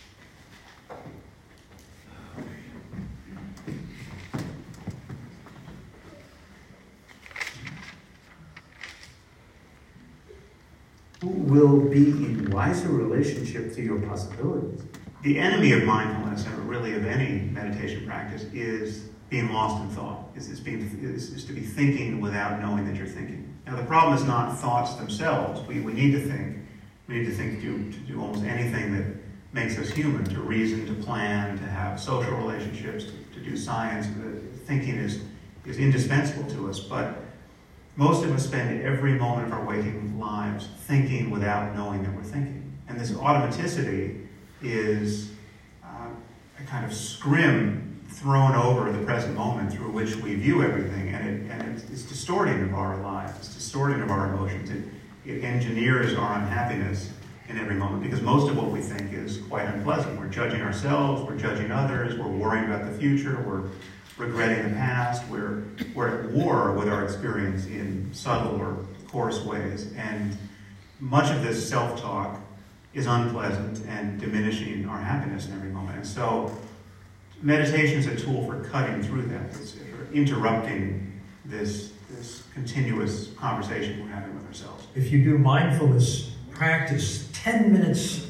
Will be in wiser relationship to your possibilities. The enemy of mindfulness, and really of any meditation practice, is being lost in thought. Is, is, being, is, is to be thinking without knowing that you're thinking. Now the problem is not thoughts themselves. We, we need to think. We need to think to do, to do almost anything that makes us human, to reason, to plan, to have social relationships, to, to do science. Thinking is, is indispensable to us, but most of us spend every moment of our waking lives thinking without knowing that we're thinking. And this automaticity is uh, a kind of scrim thrown over the present moment through which we view everything, and, it, and it's, it's distorting of our lives, it's distorting of our emotions. It, it engineers our unhappiness in every moment, because most of what we think is quite unpleasant. We're judging ourselves, we're judging others, we're worrying about the future, we're regretting the past, we're, we're at war with our experience in subtle or coarse ways. And much of this self-talk is unpleasant and diminishing our happiness in every moment. And so meditation is a tool for cutting through that. It's interrupting this, this continuous conversation we're having with ourselves. If you do mindfulness practice ten minutes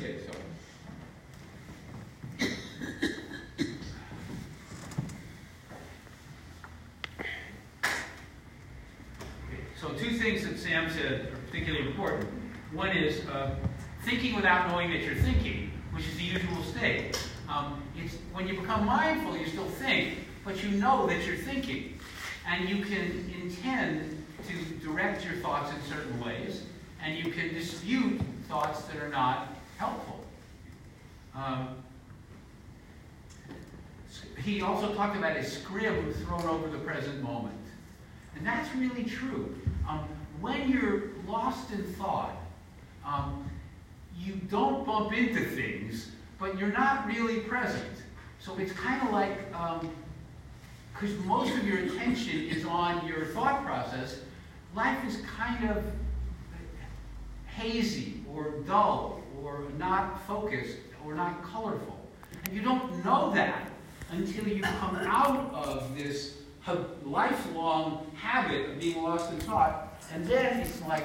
So two things that Sam said are particularly important. One is uh, thinking without knowing that you're thinking, which is the usual state. Um, it's, when you become mindful, you still think, but you know that you're thinking. And you can intend to direct your thoughts in certain ways, and you can dispute thoughts that are not helpful. Um, he also talked about a scrim thrown over the present moment. And that's really true. Um, when you're lost in thought, um, you don't bump into things, but you're not really present. So it's kind of like, because um, most of your attention is on your thought process, life is kind of hazy or dull or not focused or not colorful. And you don't know that until you come out of this lifelong habit of being lost in thought, and then it's like,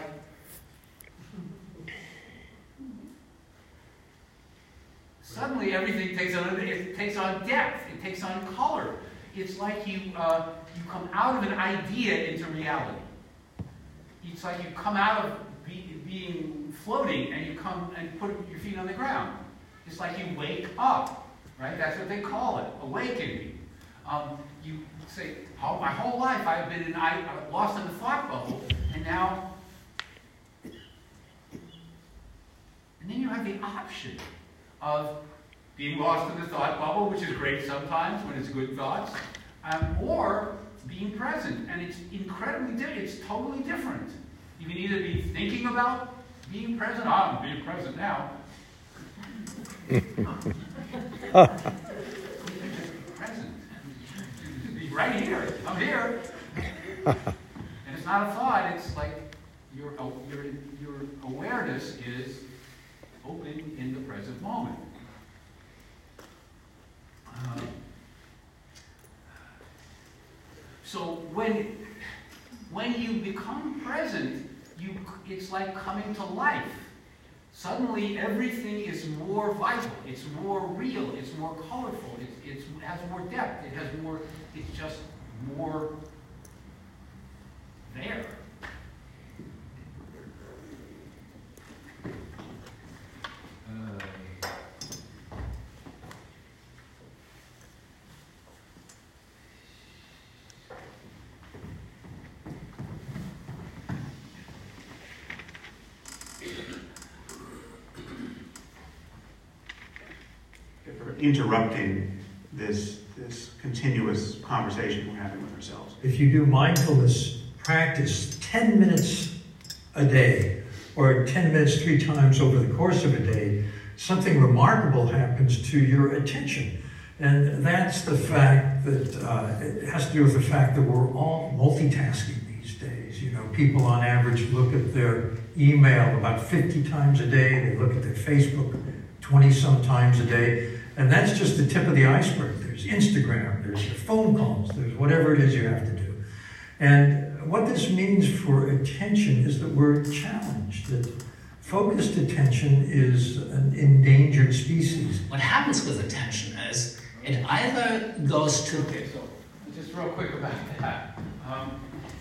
suddenly everything takes on, it takes on depth, it takes on color. It's like you, uh, you come out of an idea into reality. It's like you come out of be, being floating and you come and put your feet on the ground. It's like you wake up, right? That's what they call it, awakening. Um, you say, oh, my whole life I've been in, I, uh, lost in the thought bubble, and now, and then you have the option of being lost in the thought bubble, which is great sometimes when it's good thoughts, um, or being present, and it's incredibly different. It's totally different. You can either be thinking about being present. Oh, I'm being present now. Present. Be right here. I'm here. And it's not a thought. It's like your your your awareness is open in the present moment. Uh, so when when you become present, you it's like coming to life. Suddenly, everything is more vital. It's more real. It's more colorful. It, it's, it has more depth. It has more. It's just more there. Uh, interrupting this, this continuous conversation we're having with ourselves. If you do mindfulness practice ten minutes a day, or ten minutes three times over the course of a day, something remarkable happens to your attention. And that's the fact that, uh, it has to do with the fact that we're all multitasking these days. You know, people on average look at their email about fifty times a day, they look at their Facebook twenty some times a day. And that's just the tip of the iceberg. There's Instagram, there's your phone calls, there's whatever it is you have to do. And what this means for attention is that we're challenged, that focused attention is an endangered species. What happens with attention is it either goes to... Okay, so just real quick about that. Um,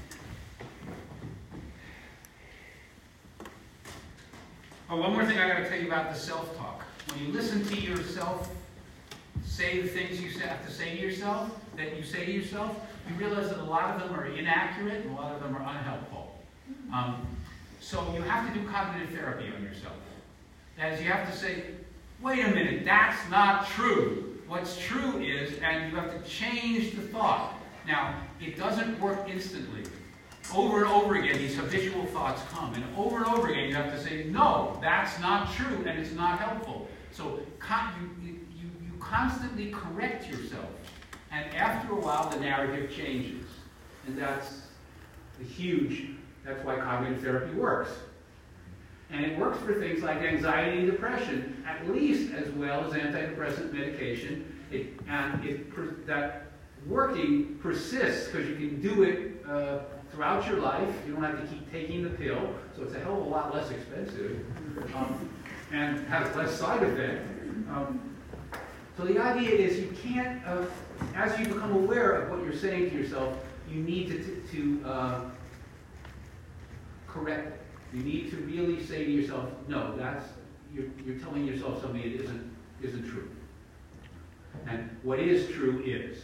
oh, one more thing I got to tell you about the self-talk. When you listen to yourself say the things you have to say to yourself, that you say to yourself, you realize that a lot of them are inaccurate and a lot of them are unhelpful. Um, so you have to do cognitive therapy on yourself. That is, you have to say, wait a minute, that's not true. What's true is, and you have to change the thought. Now, it doesn't work instantly. Over and over again, these habitual thoughts come, and over and over again, you have to say, no, that's not true, and it's not helpful. So you, you, you constantly correct yourself, and after a while, the narrative changes. And that's a huge, that's why cognitive therapy works. And it works for things like anxiety and depression, at least as well as antidepressant medication. It, and it, that working persists because you can do it uh, throughout your life. You don't have to keep taking the pill, so it's a hell of a lot less expensive um, and has less side effect. Um, so the idea is you can't, uh, as you become aware of what you're saying to yourself, you need to, to uh, correct it. You need to really say to yourself, no, that's, you're, you're telling yourself something that isn't, isn't true. And what is true is.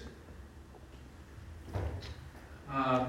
Uh,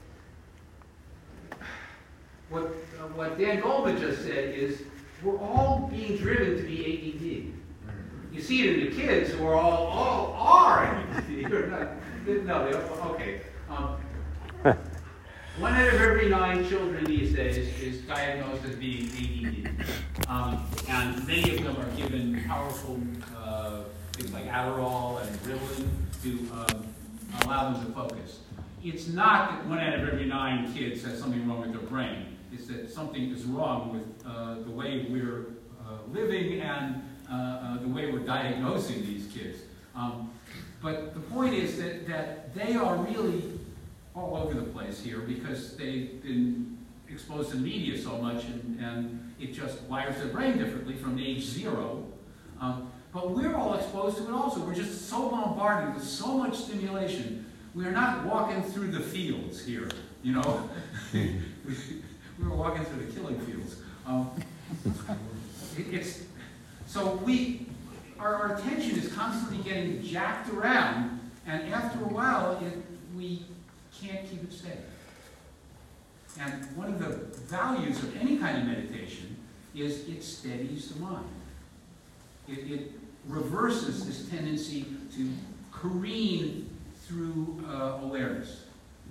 what, uh, what Dan Goldman just said is, we're all being driven to be A D D. You see it in the kids who are all, all are A D D. No, they, okay. Um, One out of every nine children these days is diagnosed as being A D D. Um, and many of them are given powerful uh, things like Adderall and Ritalin to um, allow them to focus. It's not that one out of every nine kids has something wrong with their brain. It's that something is wrong with uh, the way we're uh, living and uh, uh, the way we're diagnosing these kids. Um, But the point is that, that they are really all over the place here because they've been exposed to media so much and, and it just wires their brain differently from age zero. Um, but we're all exposed to it also. We're just so bombarded with so much stimulation. We're not walking through the fields here, you know? We were walking through the killing fields. Um, it, it's, so we, our, our attention is constantly getting jacked around, and after a while, it, we can't keep it steady. And one of the values of any kind of meditation is it steadies the mind. It, it reverses this tendency to careen through uh, awareness.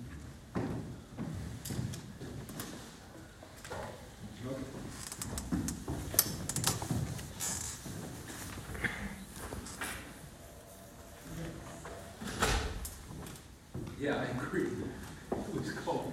Yeah, I agree. It was called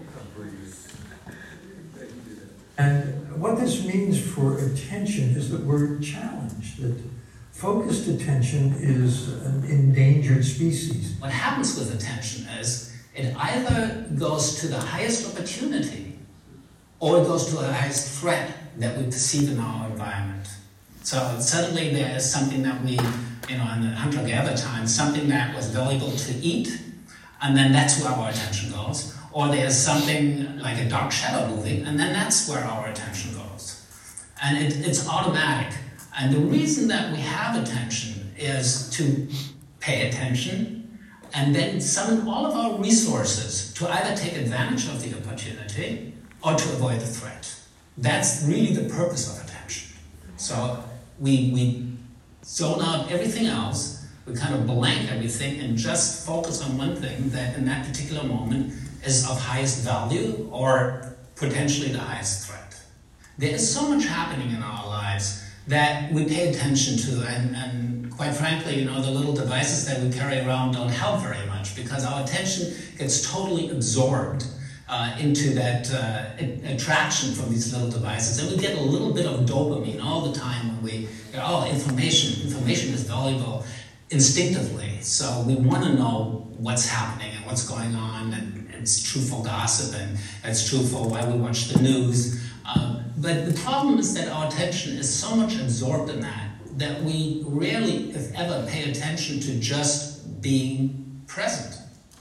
And what this means for attention is that we're challenged, that focused attention is an endangered species. What happens with attention is it either goes to the highest opportunity or it goes to the highest threat that we perceive in our environment. So suddenly there is something that we, you know, in the hunter-gatherer time, something that was valuable to eat, and then that's where our attention goes. Or there's something like a dark shadow moving, and then that's where our attention goes. And it, it's automatic. And the reason that we have attention is to pay attention and then summon all of our resources to either take advantage of the opportunity or to avoid the threat. That's really the purpose of attention. So we, we zone out everything else, we kind of blank everything and just focus on one thing that in that particular moment is of highest value or potentially the highest threat. There is so much happening in our lives that we pay attention to, and, and quite frankly, you know, the little devices that we carry around don't help very much because our attention gets totally absorbed uh, into that uh, attraction from these little devices, and we get a little bit of dopamine all the time when we, oh, information, information is valuable instinctively, so we want to know what's happening and what's going on, and it's true for gossip, and it's true for why we watch the news. Um, but the problem is that our attention is so much absorbed in that that we rarely, if ever, pay attention to just being present.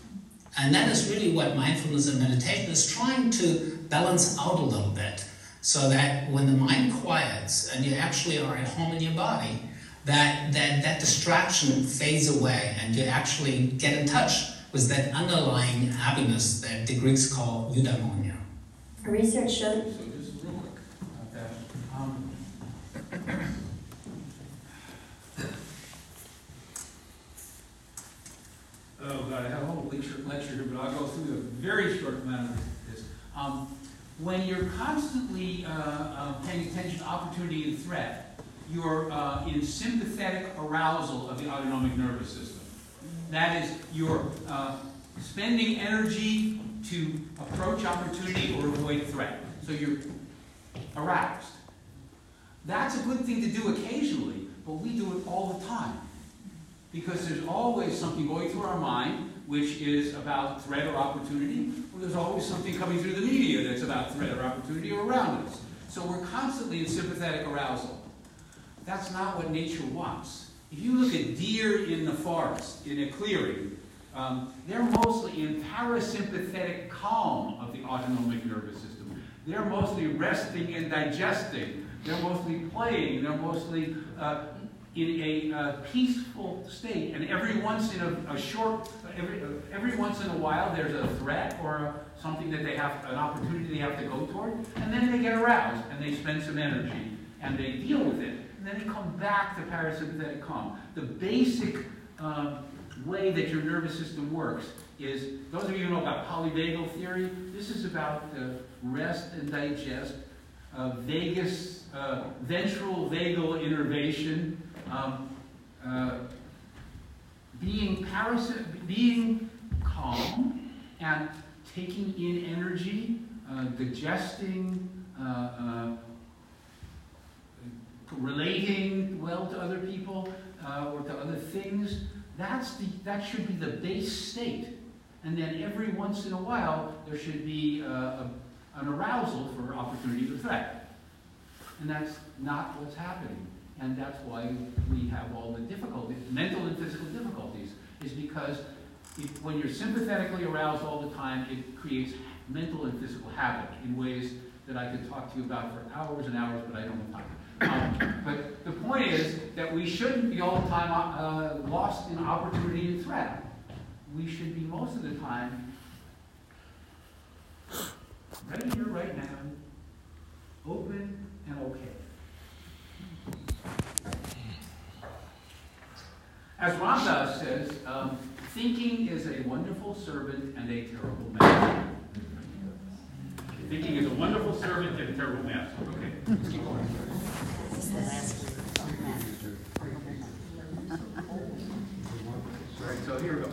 And that is really what mindfulness and meditation is trying to balance out a little bit, so that when the mind quiets and you actually are at home in your body, that, that, that distraction fades away and you actually get in touch with that underlying happiness that the Greeks call eudaimonia. Research showed. So just real quick about that. Um, oh God, I have a whole lecture, lecture here, but I'll go through a very short amount of this. Um, when you're constantly uh, uh, paying attention to opportunity and threat, you're uh, in sympathetic arousal of the autonomic nervous system. That is, you're uh, spending energy to approach opportunity or avoid threat. So you're aroused. That's a good thing to do occasionally, but we do it all the time. Because there's always something going through our mind which is about threat or opportunity, or there's always something coming through the media that's about threat or opportunity or around us. So we're constantly in sympathetic arousal. That's not what nature wants. If you look at deer in the forest, in a clearing, um, they're mostly in parasympathetic calm of the autonomic nervous system. They're mostly resting and digesting. They're mostly playing. They're mostly uh, in a uh, peaceful state. And every once in a, a short, every, uh, every once in a while, there's a threat or a, something that they have, an opportunity they have to go toward, and then they get aroused and they spend some energy and they deal with it. And then they come back to parasympathetic calm. The basic um, way that your nervous system works is, those of you who know about polyvagal theory, this is about uh, rest and digest, uh, vagus, uh, ventral vagal innervation, um, uh, being, parasy being calm and taking in energy, uh, digesting, uh, uh, relating well to other people uh, or to other things. That's the, that should be the base state. And then every once in a while, there should be uh, a, an arousal for opportunity to threat. And that's not what's happening. And that's why we have all the difficulties, mental and physical difficulties, is because if, when you're sympathetically aroused all the time, it creates mental and physical havoc in ways that I could talk to you about for hours and hours, but I don't have time. Um, but the point is that we shouldn't be all the time uh, lost in opportunity and threat. We should be most of the time right here, right now, open and okay. As Ramdas says, um, thinking is a wonderful servant and a terrible master. Thinking is a wonderful servant and a terrible master. Okay, let's keep going. All right, so here we go.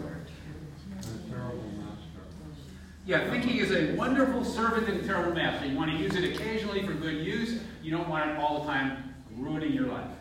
Yeah, thinking is a wonderful servant and a terrible master. You want to use it occasionally for good use. You don't want it all the time ruining your life.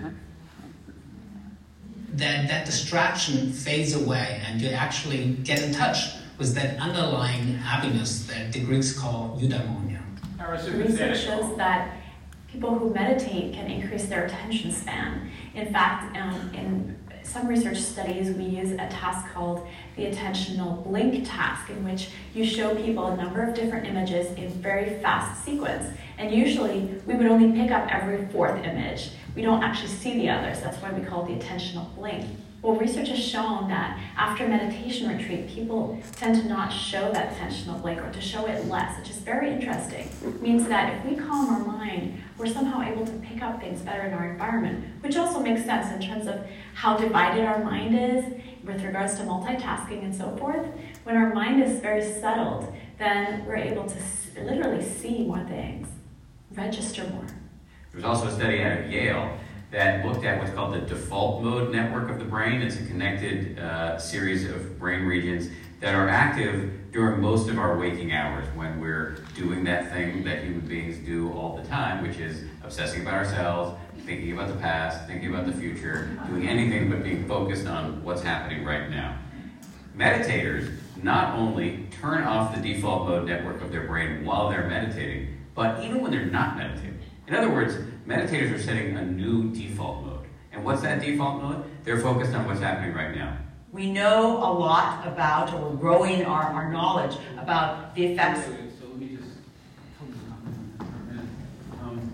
That, that distraction fades away and you actually get in touch with that underlying happiness that the Greeks call eudaimonia. Research shows that people who meditate can increase their attention span. In fact, um, in some research studies, we use a task called the attentional blink task, in which you show people a number of different images in very fast sequence. And usually, we would only pick up every fourth image. We don't actually see the others. That's why we call it the attentional blink. Well, research has shown that after meditation retreat, people tend to not show that attentional blink, or to show it less, which is very interesting. It means that if we calm our mind, we're somehow able to pick up things better in our environment, which also makes sense in terms of how divided our mind is with regards to multitasking and so forth. When our mind is very settled, then we're able to literally see more things, register more. There was also a study out of Yale that looked at what's called the default mode network of the brain. It's a connected uh, series of brain regions that are active during most of our waking hours when we're doing that thing that human beings do all the time, which is obsessing about ourselves, thinking about the past, thinking about the future, doing anything but being focused on what's happening right now. Meditators not only turn off the default mode network of their brain while they're meditating, but even when they're not meditating. In other words, meditators are setting a new default mode. And what's that default mode? They're focused on what's happening right now. We know a lot about, or we're growing our, our knowledge about the effects. So let me just hold this on for a minute. Um,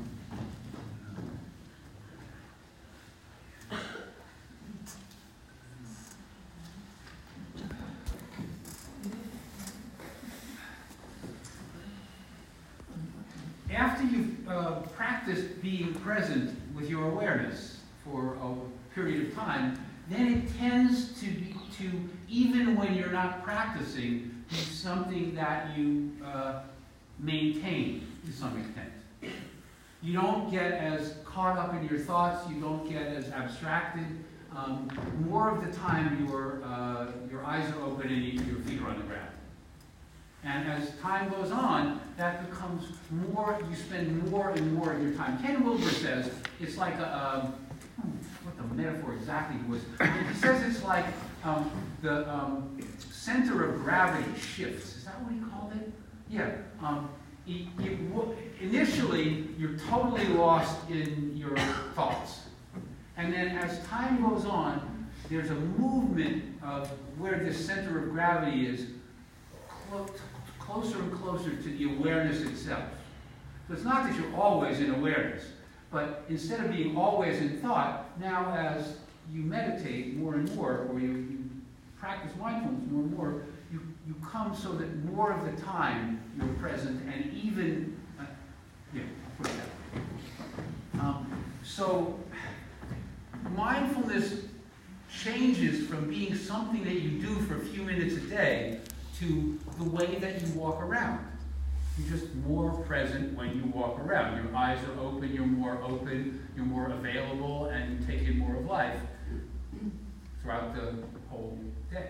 After you've uh, practiced being present with your awareness for a period of time, then it tends to be to, even when you're not practicing, be something that you uh, maintain to some extent. You don't get as caught up in your thoughts, you don't get as abstracted. Um, more of the time your, uh, your eyes are open and you, your feet are on the ground. And as time goes on, that becomes more, you spend more and more of your time. Ken Wilber says it's like a, um, what the metaphor exactly was. He says it's like um, the um, center of gravity shifts. Is that what he called it? Yeah. Um, it, it, initially, you're totally lost in your thoughts. And then as time goes on, there's a movement of where this center of gravity is clo closer and closer to the awareness itself. So it's not that you're always in awareness, but instead of being always in thought, now as you meditate more and more, or you, you practice mindfulness more and more, you, you come so that more of the time you're present, and even, uh, yeah, I'll put it that way. Um, so mindfulness changes from being something that you do for a few minutes a day to the way that you walk around. You're just more present when you walk around. Your eyes are open, you're more open, you're more available, and you take in more of life throughout the whole day.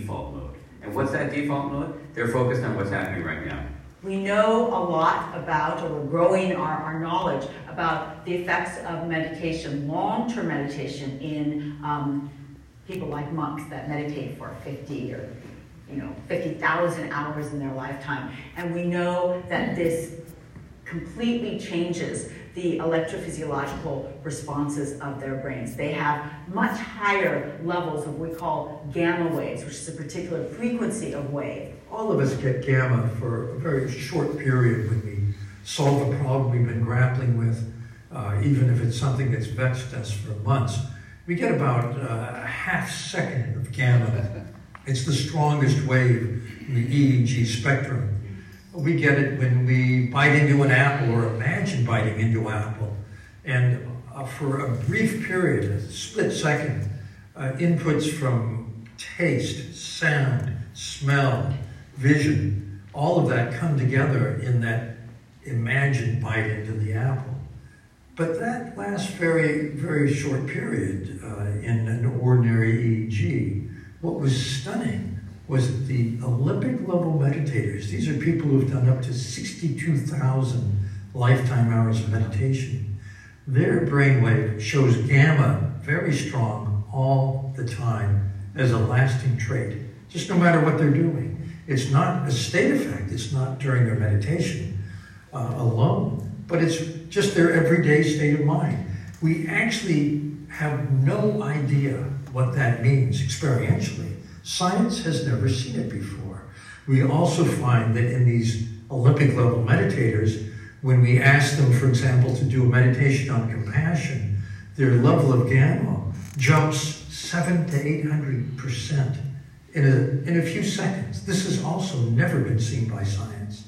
default mode. And what's that default mode? They're focused on what's happening right now. We know a lot about, or we're growing our, our knowledge about the effects of meditation, long-term meditation in um, people like monks that meditate for fifty or you know, fifty thousand hours in their lifetime. And we know that this completely changes the electrophysiological responses of their brains. They have much higher levels of what we call gamma waves, which is a particular frequency of wave. All of us get gamma for a very short period when we solve a problem we've been grappling with, uh, even if it's something that's vexed us for months. We get about uh, a half second of gamma. It's the strongest wave in the E E G spectrum. We get it when we bite into an apple or imagine biting into an apple. And uh, for a brief period, a split second, uh, inputs from taste, sound, smell, vision, all of that come together in that imagined bite into the apple. But that lasts very, very short period uh, in an ordinary E E G. What was stunning was that the Olympic level meditators, these are people who've done up to sixty-two thousand lifetime hours of meditation, their brainwave shows gamma very strong all the time as a lasting trait, just no matter what they're doing. It's not a state effect, it's not during their meditation uh, alone, but it's just their everyday state of mind. We actually have no idea what that means experientially. Science has never seen it before. We also find that in these Olympic level meditators, when we ask them, for example, to do a meditation on compassion, their level of gamma jumps seven to eight hundred percent in a, in a few seconds. This has also never been seen by science.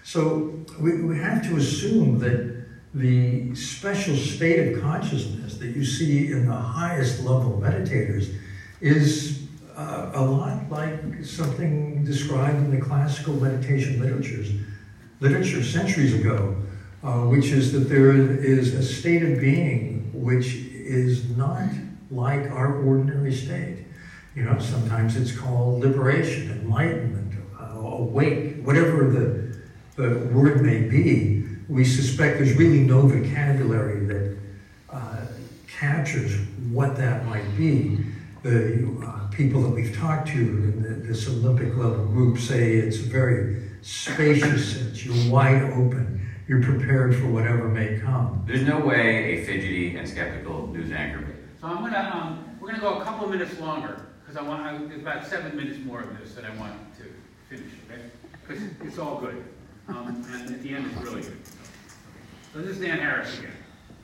So we, we have to assume that the special state of consciousness that you see in the highest level meditators is uh, a lot like something described in the classical meditation literatures, literature centuries ago, uh, which is that there is a state of being which is not like our ordinary state. You know, sometimes it's called liberation, enlightenment, uh, awake, whatever the, the word may be. We suspect there's really no vocabulary that uh, captures what that might be. The uh, people that we've talked to in the, this Olympic level group say it's a very spacious sense. You're wide open. You're prepared for whatever may come. There's no way a fidgety and skeptical news anchor. So I'm gonna, um, we're gonna go a couple of minutes longer because I want, I, there's about seven minutes more of this that I want to finish, okay? Because it's all good, um, and at the end it's really good. So this is Dan Harris again.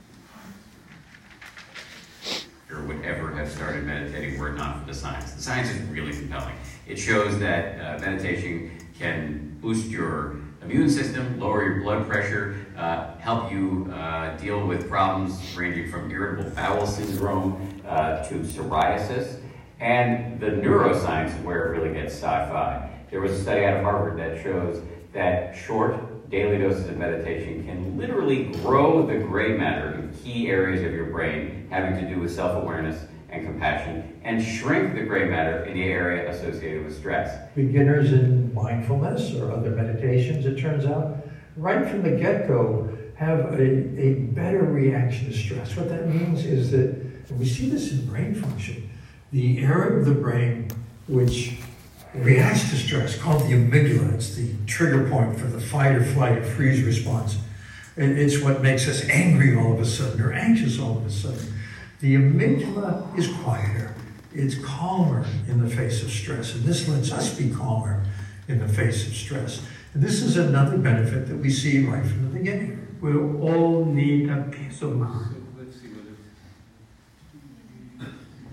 Or would ever have started meditating were it not for the science. The science is really compelling. It shows that uh, meditation can boost your immune system, lower your blood pressure, uh, help you uh, deal with problems ranging from irritable bowel syndrome uh, to psoriasis. And the neuroscience is where it really gets sci-fi. There was a study out of Harvard that shows that short daily doses of meditation can literally grow the gray matter in key areas of your brain having to do with self-awareness and compassion, and shrink the gray matter in the area associated with stress. Beginners in mindfulness or other meditations, it turns out, right from the get-go, have a, a better reaction to stress. What that means is that, and we see this in brain function, the area of the brain which reacts to stress, called the amygdala. It's the trigger point for the fight or flight or freeze response. And it's what makes us angry all of a sudden or anxious all of a sudden. The amygdala is quieter. It's calmer in the face of stress. And this lets us be calmer in the face of stress. And this is another benefit that we see right from the beginning. We all need a peace of mind. Let's see what it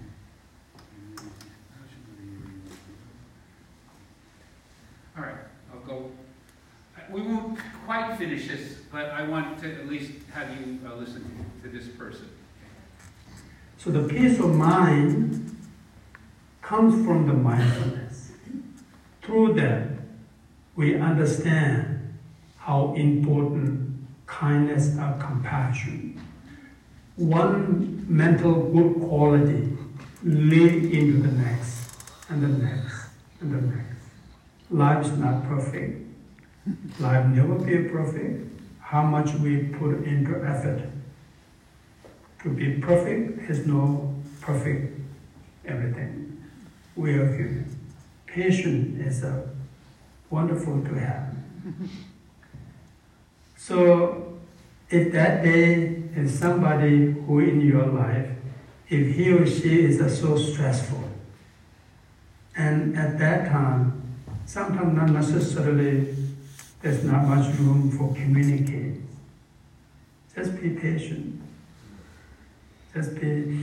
All right, I'll go. We won't quite finish this, but I want to at least have you uh, listen to this person. So the peace of mind comes from the mindfulness. Through that, we understand how important kindness and compassion. One mental good quality lead into the next and the next and the next. Life is not perfect. Life never be perfect. How much we put into effort. To be perfect is no perfect everything. We are human. Patience is a wonderful to have. So if that day is somebody who in your life, if he or she is uh, so stressful, and at that time, sometimes not necessarily there's not much room for communicating. Just be patient. Just be,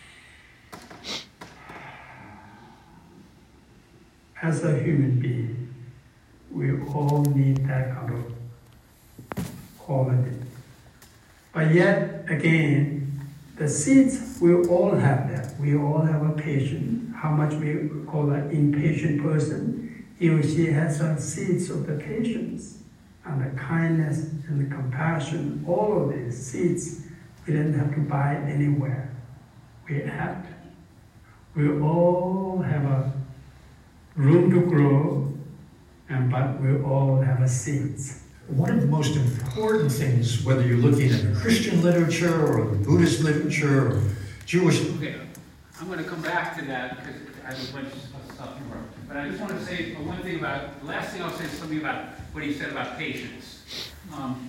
as a human being, we all need that kind of quality. But yet, again, the seeds, we all have that. We all have a patient. How much we call an impatient person, he or she has some seeds of the patience and the kindness and the compassion. All of these seeds, we didn't have to buy anywhere. We have. We all have a room to grow, and but we all have a seeds. One of the most important things, whether you're looking at the Christian literature or the Buddhist literature or Jewish... Okay, I'm going to come back to that because I have a bunch of stuff to work. But I just want to say one thing about, the last thing I'll say is something about what he said about patience. Um,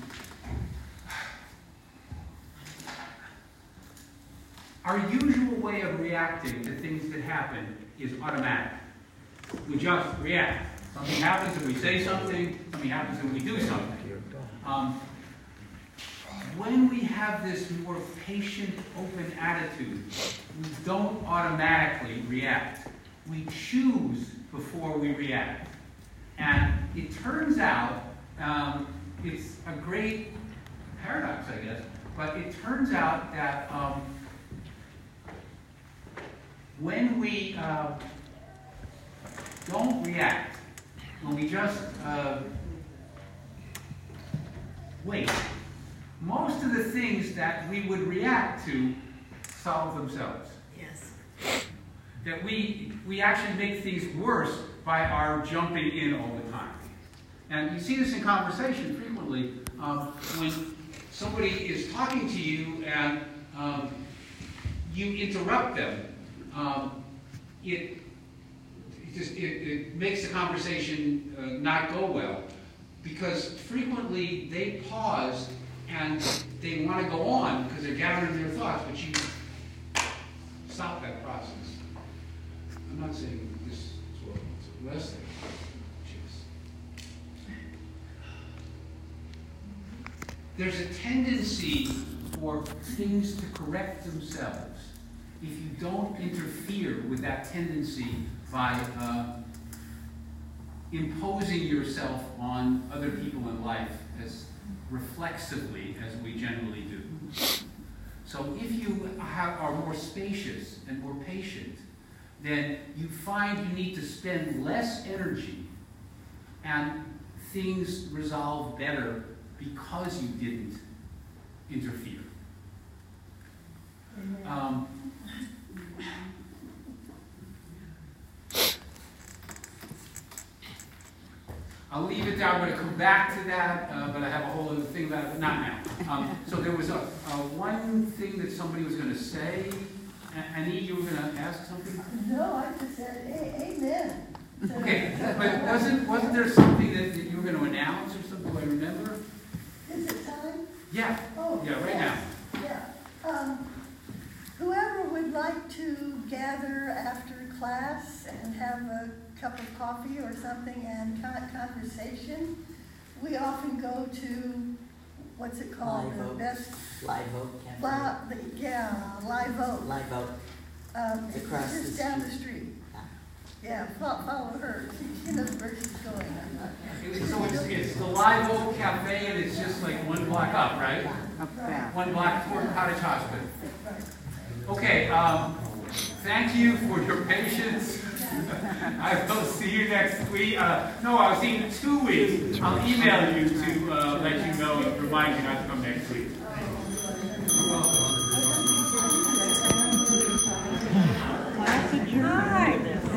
our usual way of reacting to things that happen is automatic. We just react. Something happens and we say something, something happens and we do something. Um, when we have this more patient, open attitude, we don't automatically react. We choose before we react. And it turns out, um, it's a great paradox, I guess, but it turns out that um, when we uh, don't react, when we just uh, wait, most of the things that we would react to solve themselves. Yes. That we, we actually make things worse by our jumping in all the time. And you see this in conversation frequently. Um, when somebody is talking to you and um, you interrupt them, um, it It, just, it, it makes the conversation uh, not go well, because frequently they pause and they want to go on because they're gathering their thoughts, but you stop that process. I'm not saying this is what Wes said. There's a tendency for things to correct themselves if you don't interfere with that tendency by uh, imposing yourself on other people in life as reflexively as we generally do. So if you have, are more spacious and more patient, then you find you need to spend less energy and things resolve better because you didn't interfere. Um, I'll leave it there. I'm going to come back to that, uh, but I have a whole other thing about it, but not now. Um, so there was a, a one thing that somebody was going to say. A- Annie, you were going to ask something? No, I just said, hey, amen. Okay, but wasn't, wasn't there something that, that you were going to announce or something? Do I remember? Is it time? Yeah. Oh, yeah, right yeah. now. Yeah. Um, whoever would like to gather after class and have a cup of coffee or something and con- conversation, we often go to, what's it called? Live the Oak. best. Live Oak Cafe. Li- the, yeah, Live Oak. Live Oak. Um, It's it's across the just down the street. Yeah, follow, follow her. She, she knows where she's going. So it's, it's the Live Oak Cafe, and it's just like one block up, right? Right. One block toward Cottage Hospital. Okay, um, thank you for your patience. I will see you next week. Uh, no, I'll see you in two weeks. I'll email you to uh, let you know, remind you not to come next week. You're welcome. Hi.